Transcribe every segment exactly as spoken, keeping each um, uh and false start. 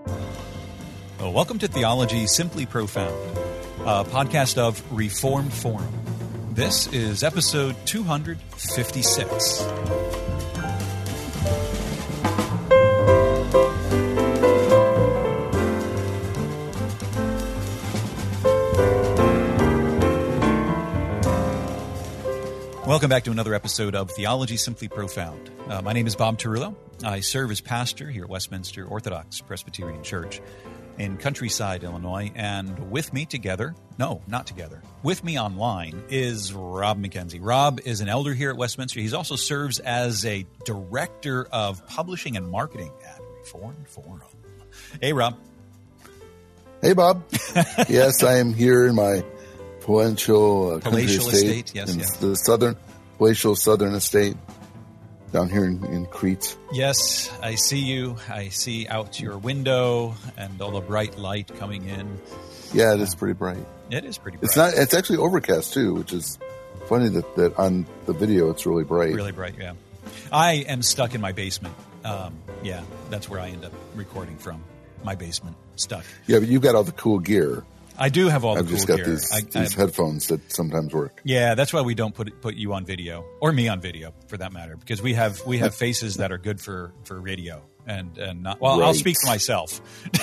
Well, welcome to Theology Simply Profound, a podcast of Reformed Forum. This is episode two hundred fifty-six. Welcome back to another episode of Theology Simply Profound. Uh, my name is Bob Tarullo. I serve as pastor here at Westminster Orthodox Presbyterian Church in Countryside, Illinois, and with me together, no, not together, with me online is Rob McKenzie. Rob is an elder here at Westminster. He also serves as a director of publishing and marketing at Reformed Forum. Hey, Rob. Hey, Bob. Yes, I am here in my palatial, uh, palatial estate, estate, yes, in yeah. the southern, palatial southern estate down here in, in Crete. Yes, I see you. I see out your window and all the bright light coming in. Yeah, it is pretty bright. It is pretty bright. It's not. It's actually overcast too, which is funny that, that on the video it's really bright. Really bright, yeah. I am stuck in my basement. Um, yeah, that's where I end up recording from. My basement, stuck. Yeah, but you've got all the cool gear. I do have all the I've cool just got gear. these, I, these I, headphones that sometimes work. Yeah, that's why we don't put put you on video, or me on video, for that matter, because we have we have faces that are good for, for radio and and not. Well, right. I'll speak for myself.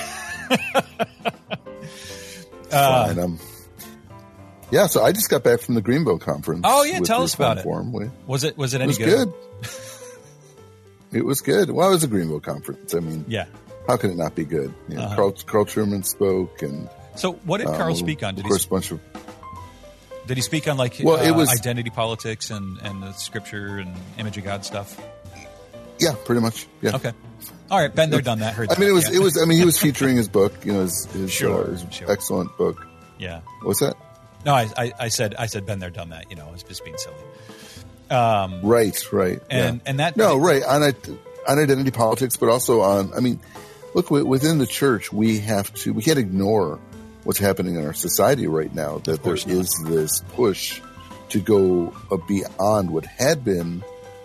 uh, Fine. Um, yeah, so I just got back from the Greenville conference. Oh yeah, tell us about it. We, was it was it any it was good? good. It was good. Well, it was a Greenville conference. I mean, yeah. How can it not be good? You know, uh-huh. Carl, Carl Truman spoke, and so what did Carl um, speak on? Did of course, he, bunch of. Did he speak on like well, uh, it was, identity politics and, and the scripture and image of God stuff? Yeah, pretty much. Yeah. Okay. All right, been there, done that. Heard I that, mean, it was yeah. it was. I mean, he was featuring his book. You know, his, his, sure, uh, his sure. excellent book. Yeah. What's that? No, I, I, I said I said been there, done that. You know, I was just being silly. Um, right, right, and yeah. and that no, right on on identity politics, but also on. I mean, look, within the church, we have to. We can't ignore what's happening in our society right now. That there not. is this push to go beyond what had been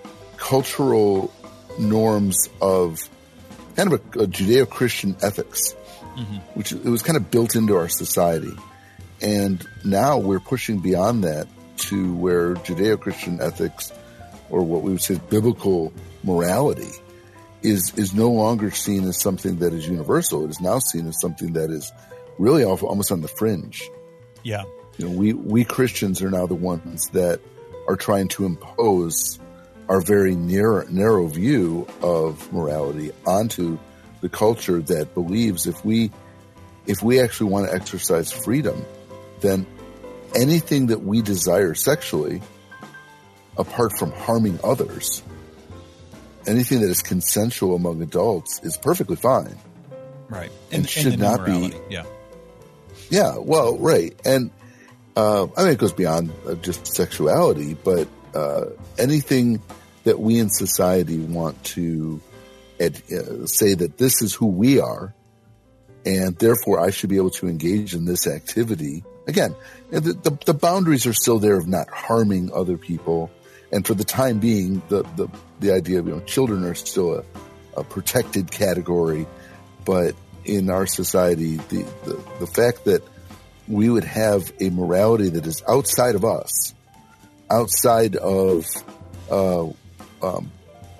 cultural norms of kind of a, a Judeo-Christian ethics, mm-hmm. which it was kind of built into our society. And now we're pushing beyond that to where Judeo-Christian ethics, or what we would say biblical morality, is is no longer seen as something that is universal. It is now seen as something that is really almost on the fringe. Yeah. You know, we, we Christians are now the ones that are trying to impose our very narrow, narrow view of morality onto the culture that believes if we if we actually want to exercise freedom, then anything that we desire sexually, apart from harming others, anything that is consensual among adults is perfectly fine. Right. And in, should in not be. Yeah. Yeah, well, right. And uh, I mean, it goes beyond uh, just sexuality, but uh, anything that we in society want to ad- uh, say that this is who we are, and therefore I should be able to engage in this activity. Again, the, the, the boundaries are still there of not harming other people. And for the time being, the, the, the idea of, you know, children are still a, a protected category. But in our society, the, the, the fact that we would have a morality that is outside of us, outside of uh, um,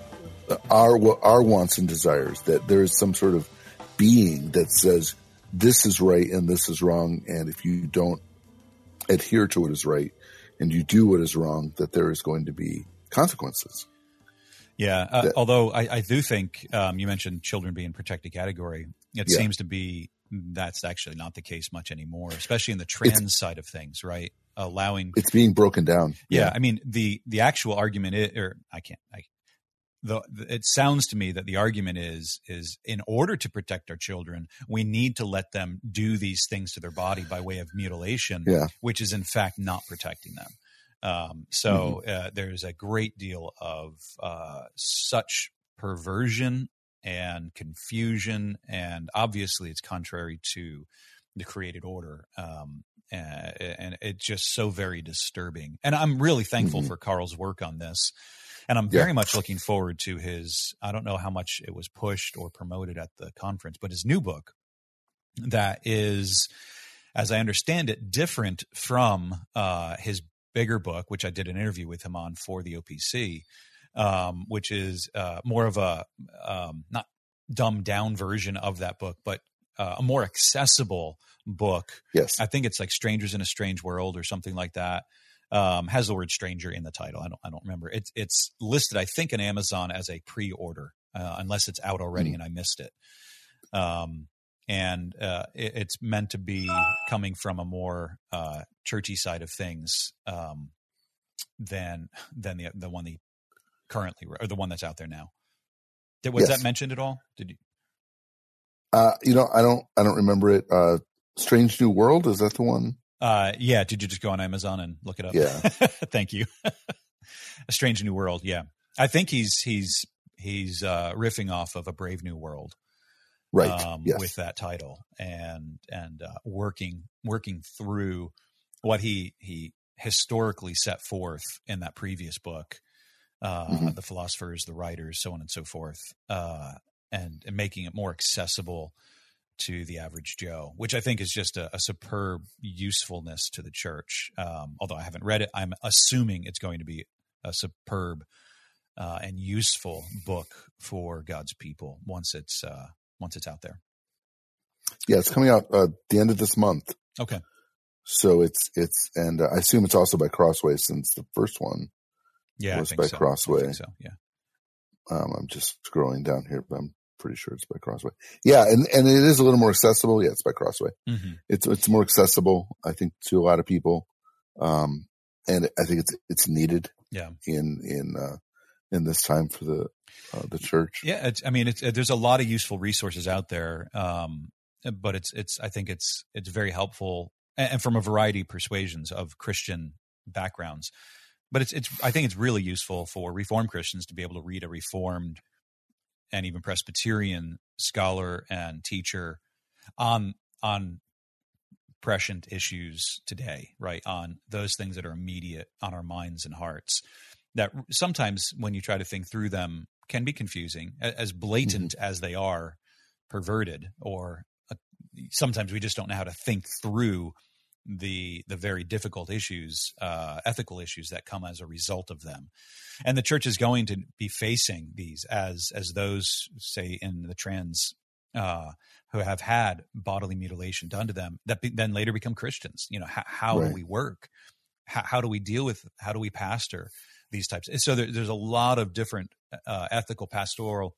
our our wants and desires, that there is some sort of being that says this is right and this is wrong, and if you don't adhere to what is right and you do what is wrong, that there is going to be consequences. Yeah, uh, that, although I, I do think um, you mentioned children being protected category. It yeah. seems to be that's actually not the case much anymore, especially in the trans it's, side of things, right? Allowing it's being broken down. Yeah, yeah. I mean the the actual argument is, or I can't. I, the, the it sounds to me that the argument is is in order to protect our children, we need to let them do these things to their body by way of mutilation, yeah. which is in fact not protecting them. Um, so mm-hmm. uh, there's a great deal of uh, such perversion and confusion, and obviously it's contrary to the created order. Um, and, and it's just so very disturbing. And I'm really thankful mm-hmm. for Carl's work on this. And I'm very Yeah. much looking forward to his, I don't know how much it was pushed or promoted at the conference, but his new book that is, as I understand it, different from uh, his bigger book, which I did an interview with him on for the O P C, um, which is uh, more of a um, not dumbed down version of that book, but uh, a more accessible book. Yes. I think it's like Strangers in a Strange World or something like that. Um, has the word stranger in the title. I don't, I don't remember. It's, it's listed, I think, on Amazon as a pre-order, uh, unless it's out already mm. and I missed it. Um, and, uh, it, it's meant to be coming from a more, uh, churchy side of things, um, than, than the, the one the currently, or the one that's out there now. Did, was yes. that mentioned at all? Did you? Uh, you know, I don't, I don't remember it. Uh, Strange New World. Is that the one? Uh, yeah. Did you just go on Amazon and look it up? Yeah. Thank you. A Strange New World. Yeah. I think he's, he's, he's, uh, riffing off of A Brave New World. Right. Um, yes. with that title and, and, uh, working, working through what he, he historically set forth in that previous book, uh, mm-hmm. the philosophers, the writers, so on and so forth, uh, and, and making it more accessible to the average Joe, which I think is just a, a superb usefulness to the church. Um, although I haven't read it, I'm assuming it's going to be a superb uh, and useful book for God's people once it's uh, once it's out there. Yeah, it's coming out uh, the end of this month. Okay. So it's it's and uh, I assume it's also by Crossway since the first one yeah, was I think by so. Crossway. I think so yeah. Um, I'm just scrolling down here, but I'm pretty sure it's by Crossway. Yeah, and, and it is a little more accessible. Yeah, it's by Crossway. Mm-hmm. It's it's more accessible, I think, to a lot of people, um, and I think it's it's needed. Yeah. In in uh, in this time for the uh, the church. Yeah, it's, I mean, it's, there's a lot of useful resources out there, um, but it's it's I think it's it's very helpful, and, and from a variety of persuasions of Christian backgrounds. But it's it's I think it's really useful for Reformed Christians to be able to read a Reformed and even Presbyterian scholar and teacher on on prescient issues today, right? On those things that are immediate on our minds and hearts, that sometimes when you try to think through them can be confusing, as blatant mm-hmm. as they are perverted, or uh, sometimes we just don't know how to think through the the very difficult issues, uh, ethical issues that come as a result of them. And the church is going to be facing these as as those, say, in the trans uh, who have had bodily mutilation done to them that be, then later become Christians. You know, how, how right. do we work? How, how do we deal with, how do we pastor these types? So there, there's a lot of different uh, ethical pastoral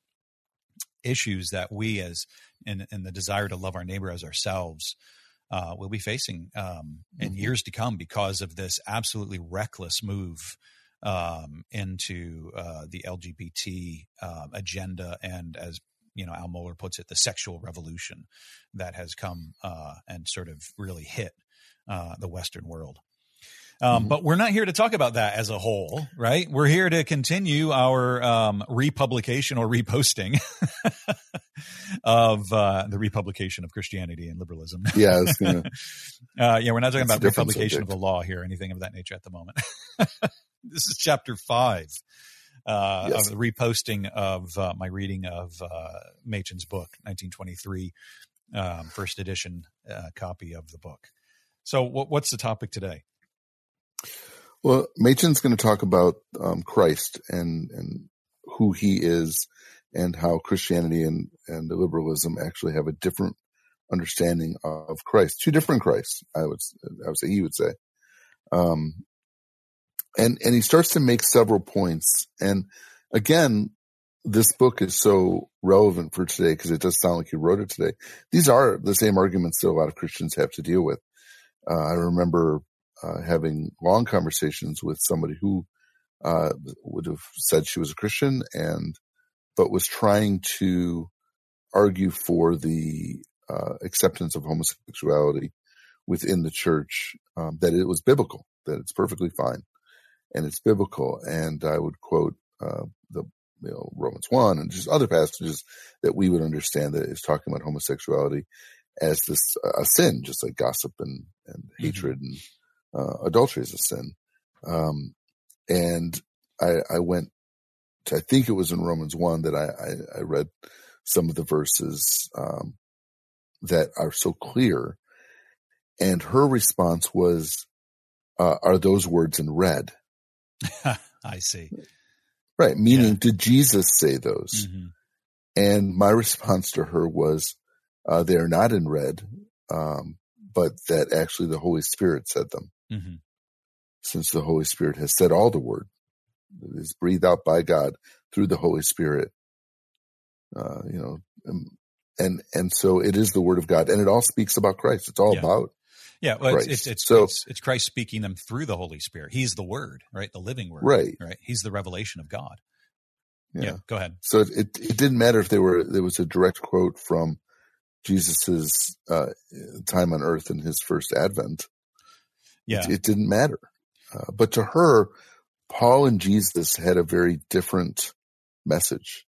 issues that we as in, in the desire to love our neighbor as ourselves Uh, we'll be facing um, in mm-hmm. years to come because of this absolutely reckless move um, into uh, the L G B T uh, agenda, and as you know, Al Mohler puts it, the sexual revolution that has come uh, and sort of really hit uh, the Western world. Um, mm-hmm. But we're not here to talk about that as a whole, right? We're here to continue our um, republication or reposting of uh, the republication of Christianity and liberalism. Yeah, it's gonna, uh, yeah, we're not talking about republication subject. of the law here, or anything of that nature at the moment. This is chapter five uh, yes. of the reposting of uh, my reading of uh, Machen's book, nineteen twenty-three, um, first edition uh, copy of the book. So, w- what's the topic today? Well, Machen's going to talk about um, Christ and and who he is, and how Christianity and, and liberalism actually have a different understanding of Christ. Two different Christs, I would I would say he would say. Um, and and he starts to make several points. And again, this book is so relevant for today because it does sound like he wrote it today. These are the same arguments that a lot of Christians have to deal with. Uh, I remember Uh, having long conversations with somebody who uh, would have said she was a Christian and but was trying to argue for the uh, acceptance of homosexuality within the church, um, that it was biblical, that it's perfectly fine, and it's biblical. And I would quote uh, the you know, Romans one and just other passages that we would understand that is talking about homosexuality as this uh, a sin, just like gossip and, and mm-hmm. hatred and Uh, adultery is a sin. Um, and I, I went I think it was in Romans one that I, I, I read some of the verses um, that are so clear. And her response was, uh, are those words in red? I see. Right. Meaning, Yeah. did Jesus say those? Mm-hmm. And my response to her was, uh, they are not in red, um, but that actually the Holy Spirit said them. Mm-hmm. Since the Holy Spirit has said all the word. It is breathed out by God through the Holy Spirit. Uh, you know, and, and so it is the word of God, and it all speaks about Christ. It's all yeah. about Yeah, well, Christ. It's, it's, it's, so, it's, it's Christ speaking them through the Holy Spirit. He's the Word, right? The living Word, right? Right. He's the revelation of God. Yeah. yeah go ahead. So it, it, it didn't matter if they were there was a direct quote from Jesus's uh, time on earth in his first advent. Yeah, it, it didn't matter. Uh, but to her, Paul and Jesus had a very different message,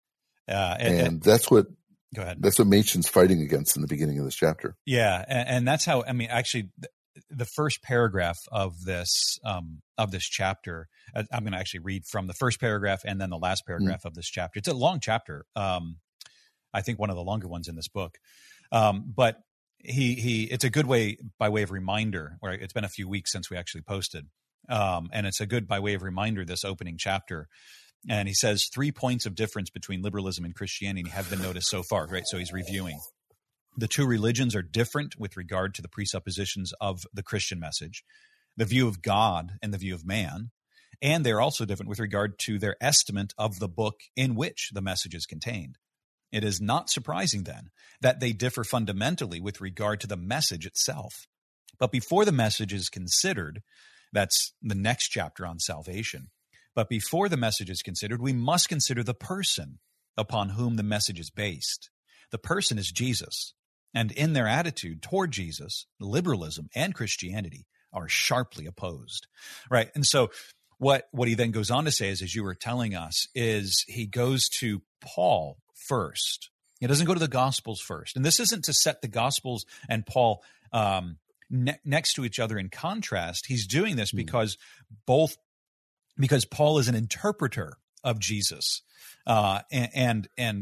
uh, and, and, and that's what. Go ahead. That's what Machen's fighting against in the beginning of this chapter. Yeah, and, and that's how. I mean, actually, the, the first paragraph of this um, of this chapter, I'm going to actually read from the first paragraph and then the last paragraph mm-hmm. of this chapter. It's a long chapter. Um, I think one of the longer ones in this book, um, but he he. It's a good way by way of reminder. Where it's been a few weeks since we actually posted, um, and it's a good by way of reminder. This opening chapter. And he says three points of difference between liberalism and Christianity have been noticed so far, right? So he's reviewing. The two religions are different with regard to the presuppositions of the Christian message, the view of God and the view of man, and they're also different with regard to their estimate of the book in which the message is contained. It is not surprising, then, that they differ fundamentally with regard to the message itself. But before the message is considered, that's the next chapter on salvation, But before the message is considered, we must consider the person upon whom the message is based. The person is Jesus. And in their attitude toward Jesus, liberalism and Christianity are sharply opposed. Right. And so what, what he then goes on to say is, as you were telling us, is he goes to Paul first. He doesn't go to the Gospels first. And this isn't to set the Gospels and Paul um, ne- next to each other in contrast. He's doing this because both because Paul is an interpreter of Jesus, uh, and, and and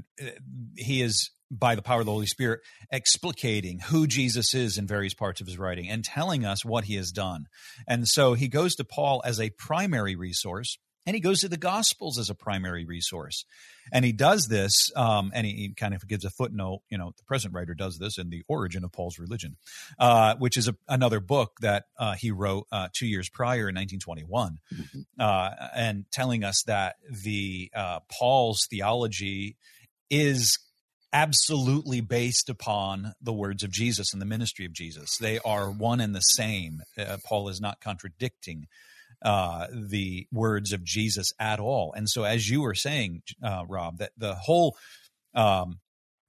he is, by the power of the Holy Spirit, explicating who Jesus is in various parts of his writing and telling us what he has done. And so he goes to Paul as a primary resource, and he goes to the Gospels as a primary resource. And he does this, um, and he, he kind of gives a footnote. You know, the present writer does this in The Origin of Paul's Religion, uh, which is a, another book that uh, he wrote uh, two years prior in nineteen twenty-one, mm-hmm. uh, and telling us that the uh, Paul's theology is absolutely based upon the words of Jesus and the ministry of Jesus. They are one and the same. Uh, Paul is not contradicting uh, the words of Jesus at all. And so, as you were saying, uh, Rob, that the whole um,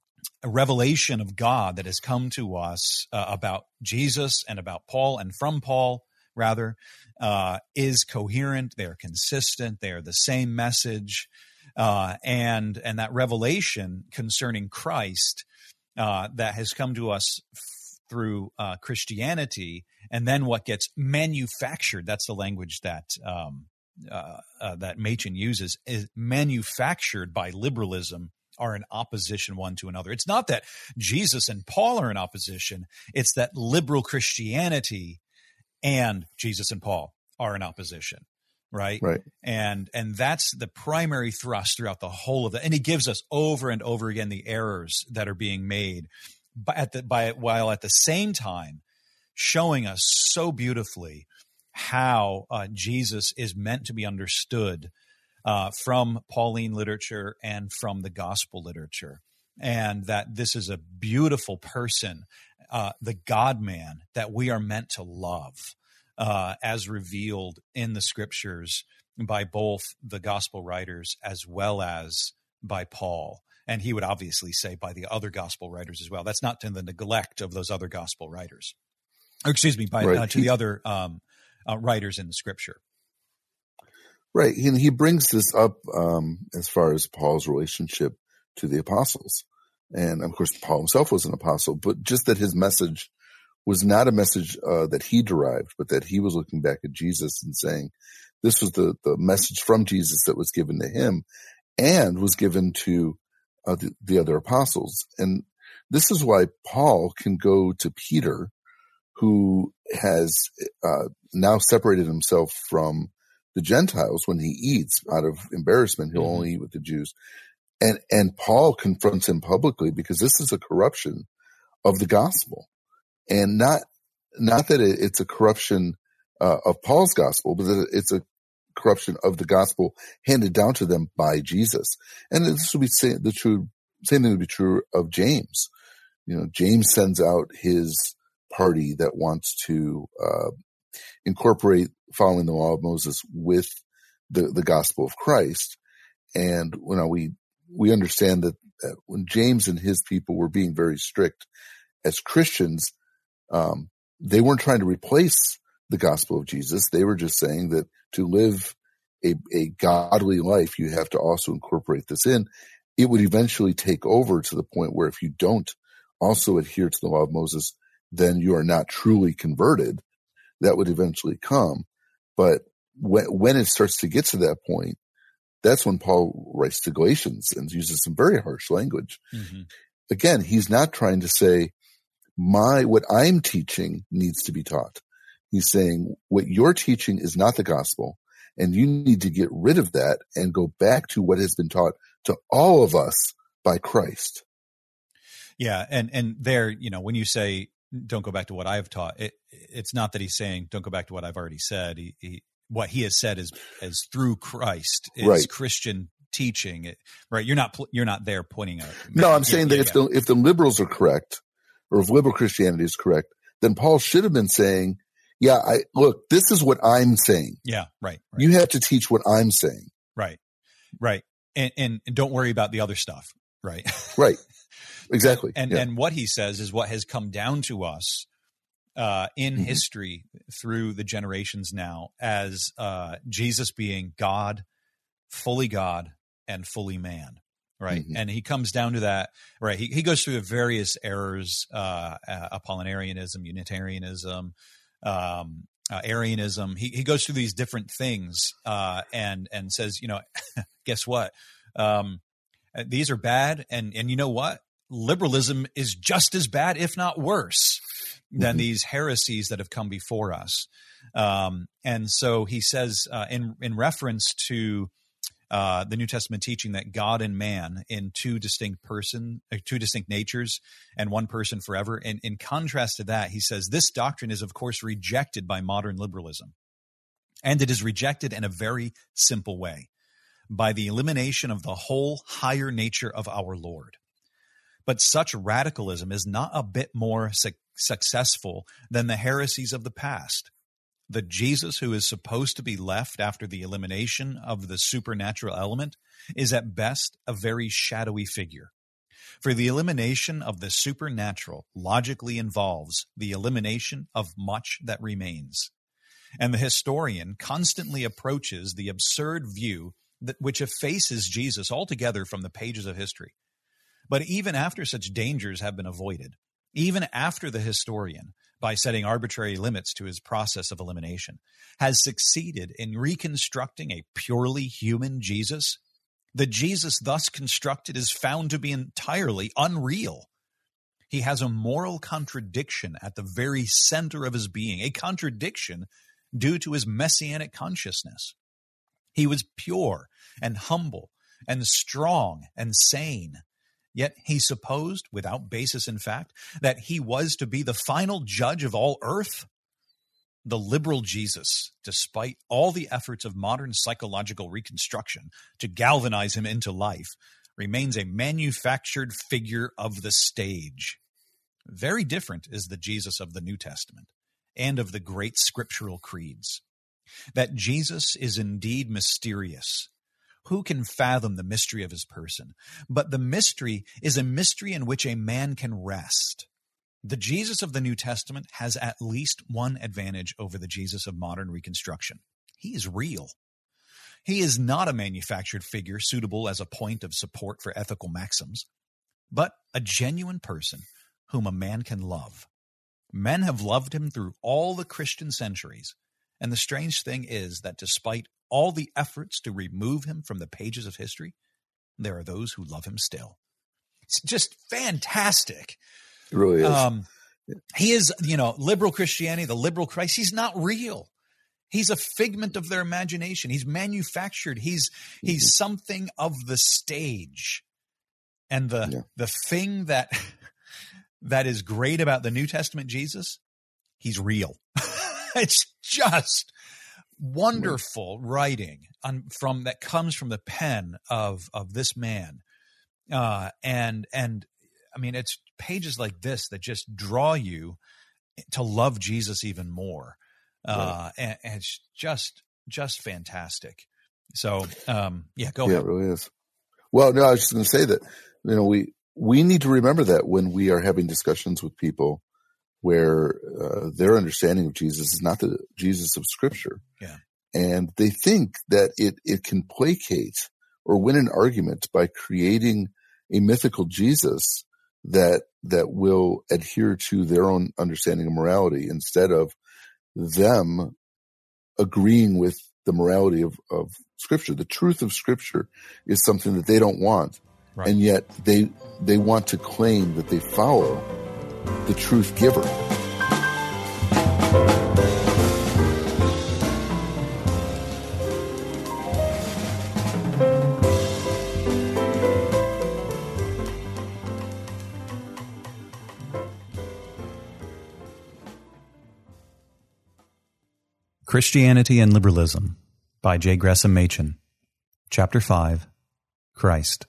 revelation of God that has come to us uh, about Jesus and about Paul and from Paul, rather, uh, is coherent. They are consistent. They are the same message. Uh, and and that revelation concerning Christ uh, that has come to us f- through uh, Christianity, and then what gets manufactured, that's the language that um, uh, uh, that Machen uses, is manufactured by liberalism, are in opposition one to another. It's not that Jesus and Paul are in opposition, it's that liberal Christianity and Jesus and Paul are in opposition. Right. Right. And and that's the primary thrust throughout the whole of that. And he gives us over and over again the errors that are being made by, at the, by while at the same time showing us so beautifully how uh, Jesus is meant to be understood uh, from Pauline literature and from the gospel literature. And that this is a beautiful person, uh, the God-man that we are meant to love. Uh, as revealed in the scriptures by both the gospel writers as well as by Paul. And he would obviously say by the other gospel writers as well. That's not to the neglect of those other gospel writers. Or excuse me, by right. uh, to the other um, uh, writers in the scripture. Right. And he brings this up um, as far as Paul's relationship to the apostles. And, of course, Paul himself was an apostle, but just that his message was not a message uh, that he derived, but that he was looking back at Jesus and saying, This was the, the message from Jesus that was given to him and was given to uh, the, the other apostles. And this is why Paul can go to Peter, who has uh, now separated himself from the Gentiles. When he eats out of embarrassment, he'll mm-hmm. only eat with the Jews. And, and Paul confronts him publicly because this is a corruption of the gospel, and not, not that it, it's a corruption uh, of Paul's gospel, but that it's a corruption of the gospel handed down to them by Jesus. And this would be say, the true, same thing would be true of James. You know, James sends out his party that wants to uh, incorporate following the law of Moses with the, the gospel of Christ. And you know, we we understand that, that when James and his people were being very strict as Christians, um, they weren't trying to replace the gospel of Jesus. They were just saying that to live a, a godly life, you have to also incorporate this in. It would eventually take over to the point where if you don't also adhere to the law of Moses, then you are not truly converted. That would eventually come. But when, when it starts to get to that point, that's when Paul writes to Galatians and uses some very harsh language. Mm-hmm. Again, he's not trying to say, my, what I'm teaching needs to be taught. He's saying what you're teaching is not the gospel, and you need to get rid of that and go back to what has been taught to all of us by Christ. Yeah. And, and there, you know, when you say, don't go back to what I've taught, it, it's not that he's saying, don't go back to what I've already said. He, he, what he has said is, is through Christ, is right. Christian teaching, right? You're not, you're not there pointing out. No, I'm saying yeah, that yeah, if yeah. the, if the liberals are correct, or if liberal Christianity is correct, then Paul should have been saying, yeah, I look, this is what I'm saying. Yeah. Right. right. You have to teach what I'm saying. Right. Right. And, and, and don't worry about the other stuff. Right. Right. Exactly. And, yeah. and what he says is what has come down to us uh, in mm-hmm. history through the generations now as uh, Jesus being God, fully God and fully man. Right. Mm-hmm. And he comes down to that, right. He, he goes through the various errors, uh, uh, Apollinarianism, Unitarianism, um, uh, Arianism. He, he goes through these different things, uh, and, and says, you know, guess what? Um, these are bad. And, and you know what? Liberalism is just as bad, if not worse, than mm-hmm. these heresies that have come before us. Um, and so he says, uh, in, in reference to, Uh, the New Testament teaching that God and man in two distinct person, uh, two distinct natures and one person forever. And in contrast to that, he says this doctrine is of course rejected by modern liberalism. And it is rejected in a very simple way, by the elimination of the whole higher nature of our Lord. But such radicalism is not a bit more su- successful than the heresies of the past. The Jesus who is supposed to be left after the elimination of the supernatural element is at best a very shadowy figure. For the elimination of the supernatural logically involves the elimination of much that remains. And the historian constantly approaches the absurd view that which effaces Jesus altogether from the pages of history. But even after such dangers have been avoided, even after the historian, by setting arbitrary limits to his process of elimination, has succeeded in reconstructing a purely human Jesus, the Jesus thus constructed is found to be entirely unreal. He has a moral contradiction at the very center of his being, a contradiction due to his messianic consciousness. He was pure and humble and strong and sane. Yet he supposed, without basis in fact, that he was to be the final judge of all earth. The liberal Jesus, despite all the efforts of modern psychological reconstruction to galvanize him into life, remains a manufactured figure of the stage. Very different is the Jesus of the New Testament and of the great scriptural creeds. That Jesus is indeed mysterious. Who can fathom the mystery of his person? But the mystery is a mystery in which a man can rest. The Jesus of the New Testament has at least one advantage over the Jesus of modern reconstruction. He is real. He is not a manufactured figure suitable as a point of support for ethical maxims, but a genuine person whom a man can love. Men have loved him through all the Christian centuries. And the strange thing is that despite all the efforts to remove him from the pages of history, there are those who love him still. It's just fantastic. It really is. Um, he is, you know, liberal Christianity, the liberal Christ. He's not real. He's a figment of their imagination. He's manufactured. He's he's mm-hmm. something of the stage. And the yeah. the thing that that is great about the New Testament Jesus, he's real. It's just wonderful yeah. writing on, from that comes from the pen of of this man. Uh, and and I mean, it's pages like this that just draw you to love Jesus even more. Uh, right. and, and it's just, just fantastic. So, um, yeah, go yeah, ahead. Yeah, it really is. Well, no, I was just going to say that, you know, we, we need to remember that when we are having discussions with people where, uh, their understanding of Jesus is not the Jesus of Scripture. Yeah. And they think that it, it can placate or win an argument by creating a mythical Jesus that, that will adhere to their own understanding of morality instead of them agreeing with the morality of, of Scripture. The truth of Scripture is something that they don't want. Right. And yet they they want to claim that they follow the truth giver. Christianity and Liberalism by J. Gresham Machen. Chapter five, Christ.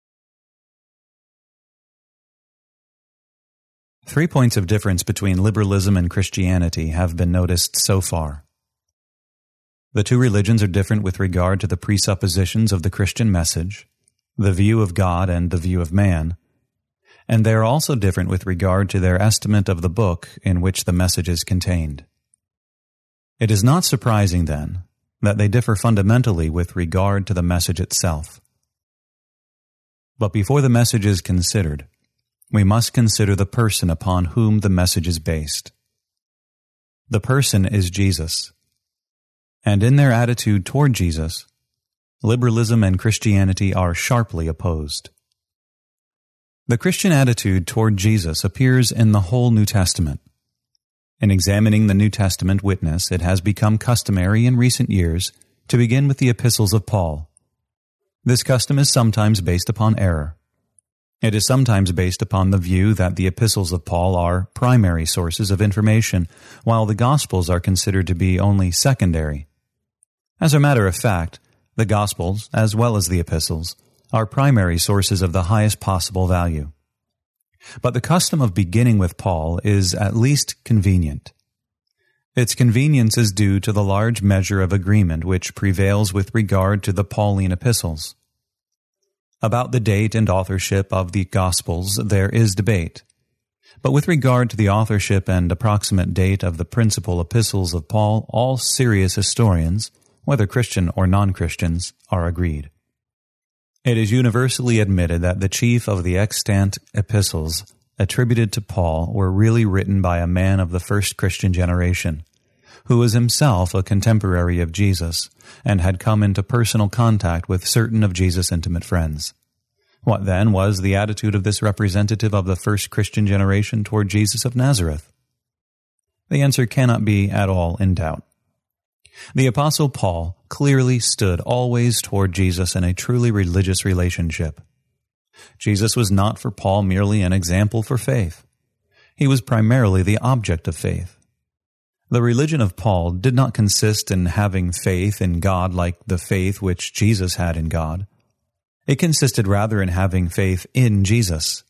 Three points of difference between liberalism and Christianity have been noticed so far. The two religions are different with regard to the presuppositions of the Christian message, the view of God and the view of man, and they are also different with regard to their estimate of the book in which the message is contained. It is not surprising, then, that they differ fundamentally with regard to the message itself. But before the message is considered, we must consider the person upon whom the message is based. The person is Jesus. And in their attitude toward Jesus, liberalism and Christianity are sharply opposed. The Christian attitude toward Jesus appears in the whole New Testament. In examining the New Testament witness, it has become customary in recent years to begin with the epistles of Paul. This custom is sometimes based upon error. It is sometimes based upon the view that the epistles of Paul are primary sources of information, while the Gospels are considered to be only secondary. As a matter of fact, the Gospels, as well as the epistles, are primary sources of the highest possible value. But the custom of beginning with Paul is at least convenient. Its convenience is due to the large measure of agreement which prevails with regard to the Pauline epistles. About the date and authorship of the Gospels there is debate, but with regard to the authorship and approximate date of the principal epistles of Paul, all serious historians, whether Christian or non-Christians, are agreed. It is universally admitted that the chief of the extant epistles attributed to Paul were really written by a man of the first Christian generation, who was himself a contemporary of Jesus and had come into personal contact with certain of Jesus' intimate friends. What then was the attitude of this representative of the first Christian generation toward Jesus of Nazareth? The answer cannot be at all in doubt. The Apostle Paul clearly stood always toward Jesus in a truly religious relationship. Jesus was not for Paul merely an example for faith. He was primarily the object of faith. The religion of Paul did not consist in having faith in God like the faith which Jesus had in God. It consisted rather in having faith in Jesus.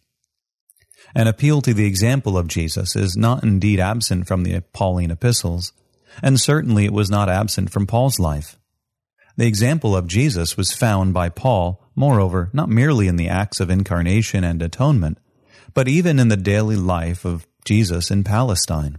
An appeal to the example of Jesus is not indeed absent from the Pauline epistles, and certainly it was not absent from Paul's life. The example of Jesus was found by Paul, moreover, not merely in the acts of incarnation and atonement, but even in the daily life of Jesus in Palestine.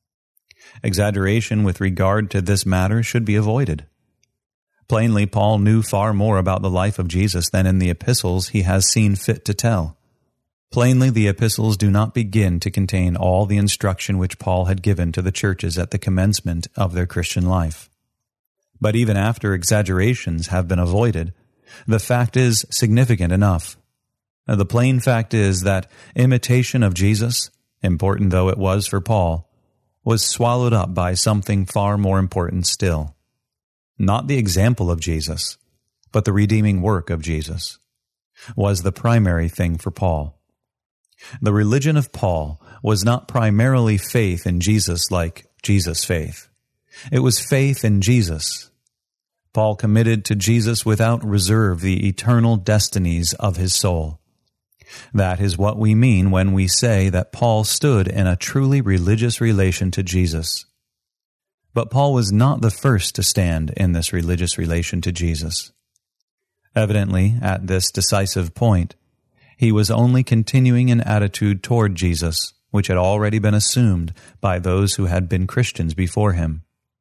Exaggeration with regard to this matter should be avoided. Plainly, Paul knew far more about the life of Jesus than in the epistles he has seen fit to tell. Plainly, the epistles do not begin to contain all the instruction which Paul had given to the churches at the commencement of their Christian life. But even after exaggerations have been avoided, the fact is significant enough. The plain fact is that imitation of Jesus, important though it was for Paul, was swallowed up by something far more important still. Not the example of Jesus, but the redeeming work of Jesus was the primary thing for Paul. The religion of Paul was not primarily faith in Jesus like Jesus' faith. It was faith in Jesus. Paul committed to Jesus without reserve the eternal destinies of his soul. That is what we mean when we say that Paul stood in a truly religious relation to Jesus. But Paul was not the first to stand in this religious relation to Jesus. Evidently, at this decisive point, he was only continuing an attitude toward Jesus which had already been assumed by those who had been Christians before him.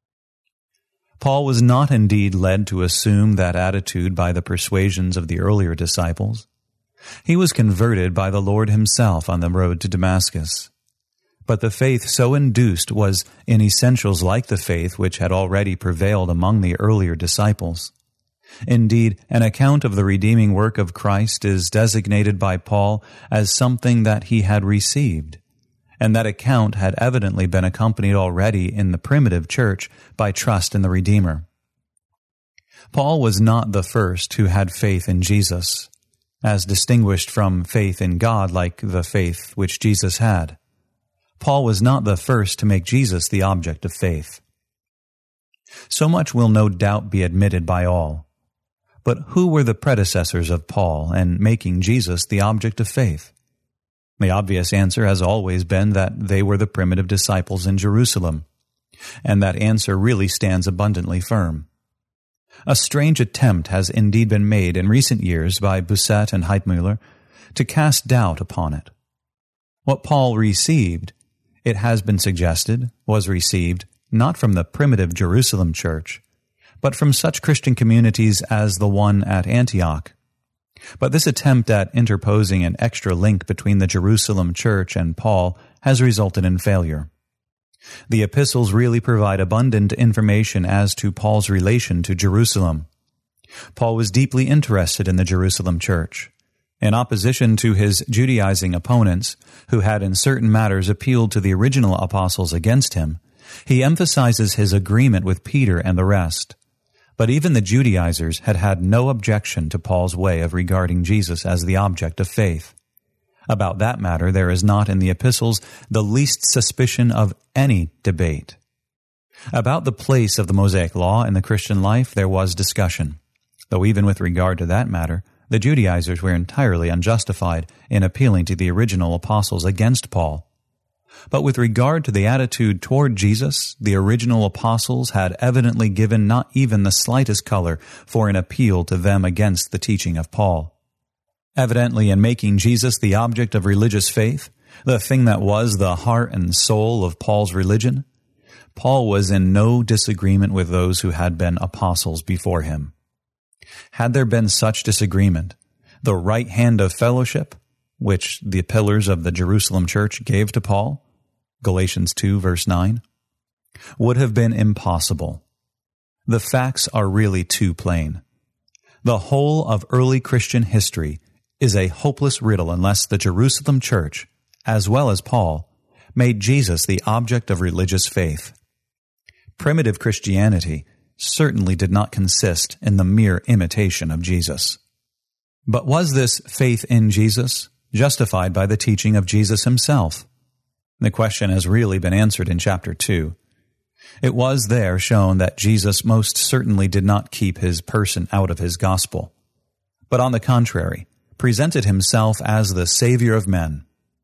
Paul was not indeed led to assume that attitude by the persuasions of the earlier disciples. He was converted by the Lord himself on the road to Damascus. But the faith so induced was in essentials like the faith which had already prevailed among the earlier disciples. Indeed, an account of the redeeming work of Christ is designated by Paul as something that he had received, and that account had evidently been accompanied already in the primitive church by trust in the Redeemer. Paul was not the first who had faith in Jesus, as distinguished from faith in God like the faith which Jesus had. Paul was not the first to make Jesus the object of faith. So much will no doubt be admitted by all. But who were the predecessors of Paul in making Jesus the object of faith? The obvious answer has always been that they were the primitive disciples in Jerusalem, and that answer really stands abundantly firm. A strange attempt has indeed been made in recent years by Bousset and Heitmüller to cast doubt upon it. What Paul received, it has been suggested, was received not from the primitive Jerusalem church, but from such Christian communities as the one at Antioch. But this attempt at interposing an extra link between the Jerusalem church and Paul has resulted in failure. The epistles really provide abundant information as to Paul's relation to Jerusalem. Paul was deeply interested in the Jerusalem church. In opposition to his Judaizing opponents, who had in certain matters appealed to the original apostles against him, he emphasizes his agreement with Peter and the rest. But even the Judaizers had had no objection to Paul's way of regarding Jesus as the object of faith. About that matter, there is not in the epistles the least suspicion of any debate. About the place of the Mosaic law in the Christian life, there was discussion, though even with regard to that matter, the Judaizers were entirely unjustified in appealing to the original apostles against Paul. But with regard to the attitude toward Jesus, the original apostles had evidently given not even the slightest color for an appeal to them against the teaching of Paul. Evidently, in making Jesus the object of religious faith, the thing that was the heart and soul of Paul's religion, Paul was in no disagreement with those who had been apostles before him. Had there been such disagreement, the right hand of fellowship, which the pillars of the Jerusalem church gave to Paul, Galatians two, verse nine, would have been impossible. The facts are really too plain. The whole of early Christian history is a hopeless riddle unless the Jerusalem church, as well as Paul, made Jesus the object of religious faith. Primitive Christianity certainly did not consist in the mere imitation of Jesus. But was this faith in Jesus justified by the teaching of Jesus himself? The question has really been answered in chapter two. It was there shown that Jesus most certainly did not keep his person out of his gospel, but on the contrary, presented himself as the Savior of men.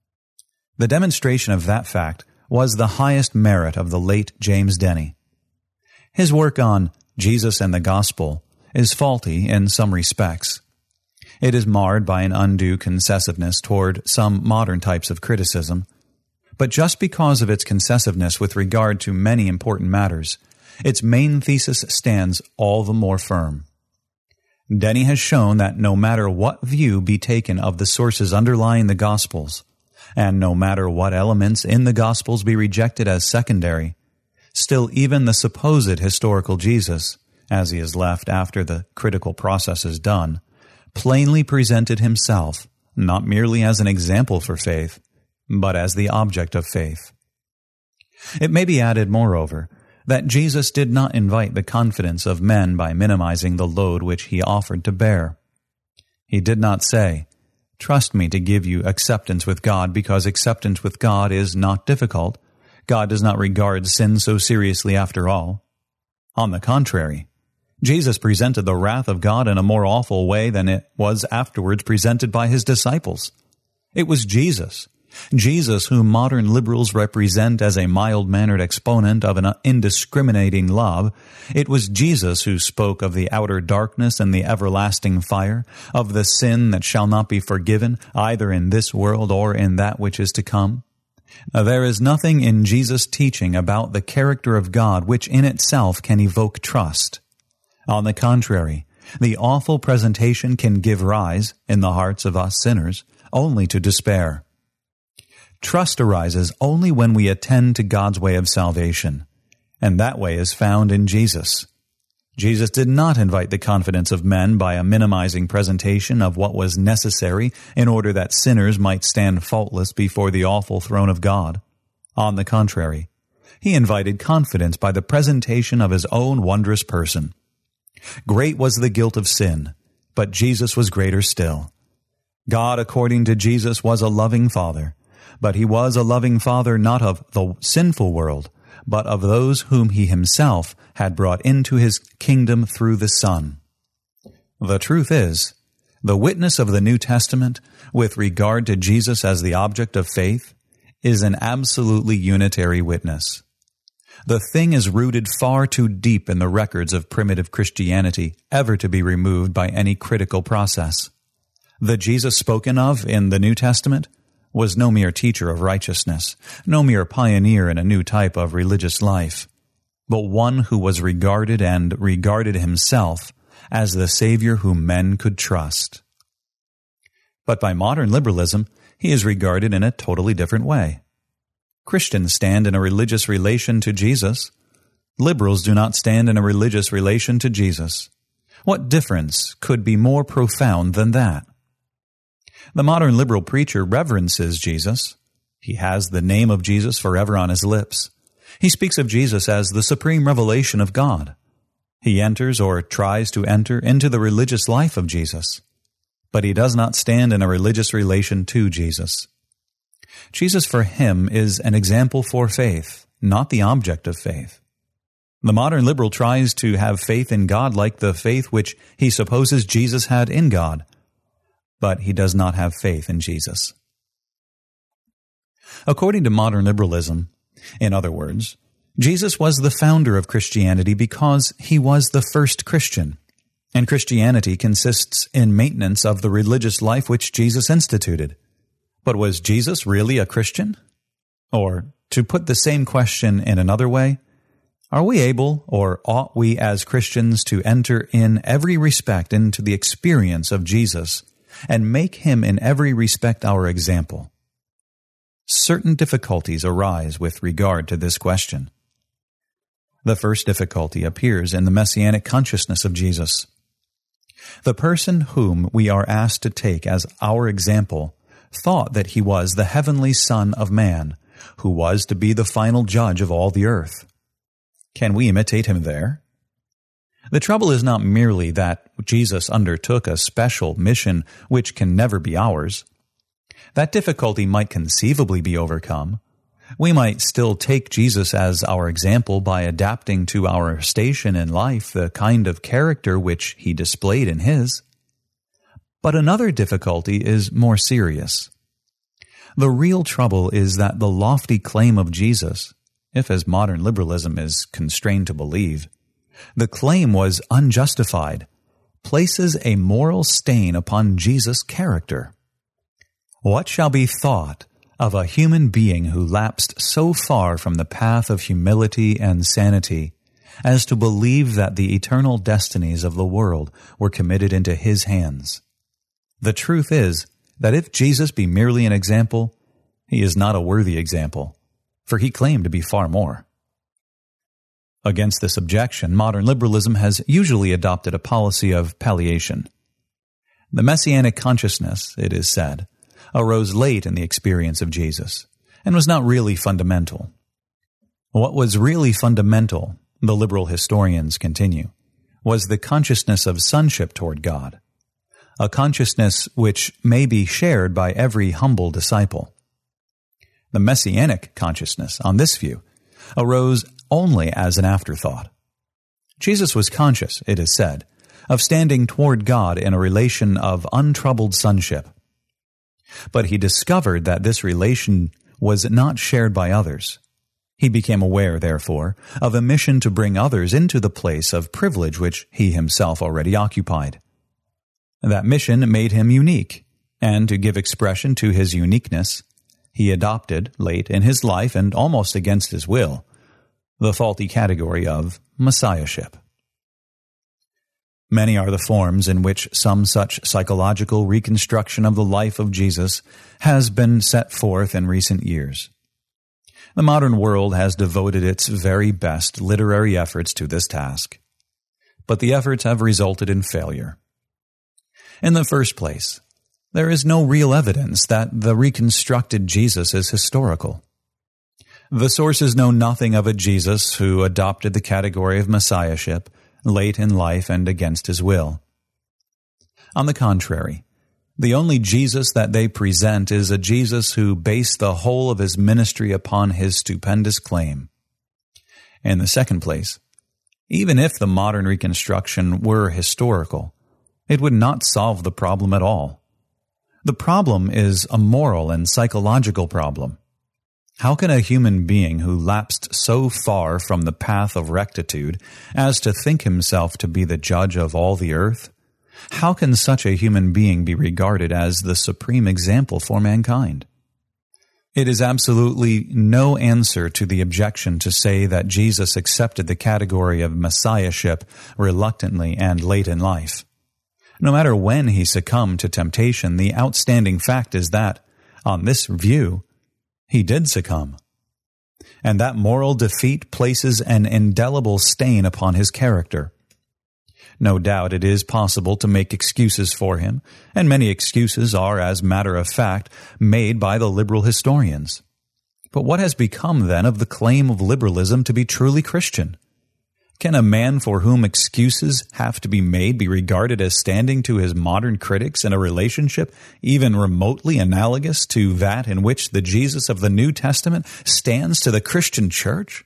The demonstration of that fact was the highest merit of the late James Denney. His work on Jesus and the Gospel is faulty in some respects. It is marred by an undue concessiveness toward some modern types of criticism, but just because of its concessiveness with regard to many important matters, its main thesis stands all the more firm. Denney has shown that no matter what view be taken of the sources underlying the Gospels, and no matter what elements in the Gospels be rejected as secondary, still even the supposed historical Jesus, as he is left after the critical process is done, plainly presented himself not merely as an example for faith, but as the object of faith. It may be added, moreover, that Jesus did not invite the confidence of men by minimizing the load which he offered to bear. He did not say, "Trust me to give you acceptance with God, because acceptance with God is not difficult. God does not regard sin so seriously after all." On the contrary, Jesus presented the wrath of God in a more awful way than it was afterwards presented by his disciples. It was Jesus, Jesus whom modern liberals represent as a mild-mannered exponent of an indiscriminating love. It was Jesus who spoke of the outer darkness and the everlasting fire, of the sin that shall not be forgiven, either in this world or in that which is to come. There is nothing in Jesus' teaching about the character of God which in itself can evoke trust. On the contrary, the awful presentation can give rise, in the hearts of us sinners, only to despair. Trust arises only when we attend to God's way of salvation, and that way is found in Jesus. Jesus did not invite the confidence of men by a minimizing presentation of what was necessary in order that sinners might stand faultless before the awful throne of God. On the contrary, he invited confidence by the presentation of his own wondrous person. Great was the guilt of sin, but Jesus was greater still. God, according to Jesus, was a loving Father, but he was a loving Father not of the sinful world, but of those whom he himself had brought into his kingdom through the Son. The truth is, the witness of the New Testament, with regard to Jesus as the object of faith, is an absolutely unitary witness. The thing is rooted far too deep in the records of primitive Christianity ever to be removed by any critical process. The Jesus spoken of in the New Testament was no mere teacher of righteousness, no mere pioneer in a new type of religious life, but one who was regarded and regarded himself as the Savior whom men could trust. But by modern liberalism, he is regarded in a totally different way. Christians stand in a religious relation to Jesus. Liberals do not stand in a religious relation to Jesus. What difference could be more profound than that? The modern liberal preacher reverences Jesus. He has the name of Jesus forever on his lips. He speaks of Jesus as the supreme revelation of God. He enters or tries to enter into the religious life of Jesus, but he does not stand in a religious relation to Jesus. Jesus for him is an example for faith, not the object of faith. The modern liberal tries to have faith in God like the faith which he supposes Jesus had in God, but he does not have faith in Jesus. According to modern liberalism, in other words, Jesus was the founder of Christianity because he was the first Christian, and Christianity consists in maintenance of the religious life which Jesus instituted. But was Jesus really a Christian? Or, to put the same question in another way, are we able, or ought we as Christians to enter in every respect into the experience of Jesus and make him in every respect our example? Certain difficulties arise with regard to this question. The first difficulty appears in the messianic consciousness of Jesus. The person whom we are asked to take as our example thought that he was the heavenly Son of Man, who was to be the final judge of all the earth. Can we imitate him there? The trouble is not merely that Jesus undertook a special mission which can never be ours. That difficulty might conceivably be overcome. We might still take Jesus as our example by adapting to our station in life the kind of character which he displayed in his. But another difficulty is more serious. The real trouble is that the lofty claim of Jesus, if as modern liberalism is constrained to believe, the claim was unjustified, places a moral stain upon Jesus' character. What shall be thought of a human being who lapsed so far from the path of humility and sanity as to believe that the eternal destinies of the world were committed into his hands? The truth is that if Jesus be merely an example, he is not a worthy example, for he claimed to be far more. Against this objection, modern liberalism has usually adopted a policy of palliation. The Messianic consciousness, it is said, arose late in the experience of Jesus and was not really fundamental. What was really fundamental, the liberal historians continue, was the consciousness of sonship toward God, a consciousness which may be shared by every humble disciple. The Messianic consciousness, on this view, arose only as an afterthought. Jesus was conscious, it is said, of standing toward God in a relation of untroubled sonship. But he discovered that this relation was not shared by others. He became aware, therefore, of a mission to bring others into the place of privilege which he himself already occupied. That mission made him unique, and to give expression to his uniqueness, he adopted, late in his life and almost against his will, the faulty category of messiahship. Many are the forms in which some such psychological reconstruction of the life of Jesus has been set forth in recent years. The modern world has devoted its very best literary efforts to this task, but the efforts have resulted in failure. In the first place, there is no real evidence that the reconstructed Jesus is historical. The sources know nothing of a Jesus who adopted the category of messiahship late in life and against his will. On the contrary, the only Jesus that they present is a Jesus who based the whole of his ministry upon his stupendous claim. In the second place, even if the modern reconstruction were historical, it would not solve the problem at all. The problem is a moral and psychological problem. How can a human being who lapsed so far from the path of rectitude as to think himself to be the judge of all the earth, how can such a human being be regarded as the supreme example for mankind? It is absolutely no answer to the objection to say that Jesus accepted the category of messiahship reluctantly and late in life. No matter when he succumbed to temptation, the outstanding fact is that, on this view, he did succumb. And that moral defeat places an indelible stain upon his character. No doubt it is possible to make excuses for him, and many excuses are, as matter of fact, made by the liberal historians. But what has become, then, of the claim of liberalism to be truly Christian? Can a man for whom excuses have to be made be regarded as standing to his modern critics in a relationship even remotely analogous to that in which the Jesus of the New Testament stands to the Christian church?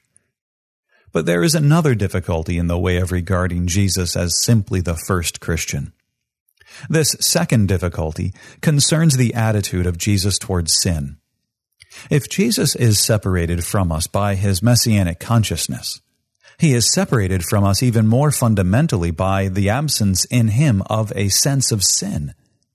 But there is another difficulty in the way of regarding Jesus as simply the first Christian. This second difficulty concerns the attitude of Jesus towards sin. If Jesus is separated from us by his messianic consciousness, he is separated from us even more fundamentally by the absence in him of a sense of sin.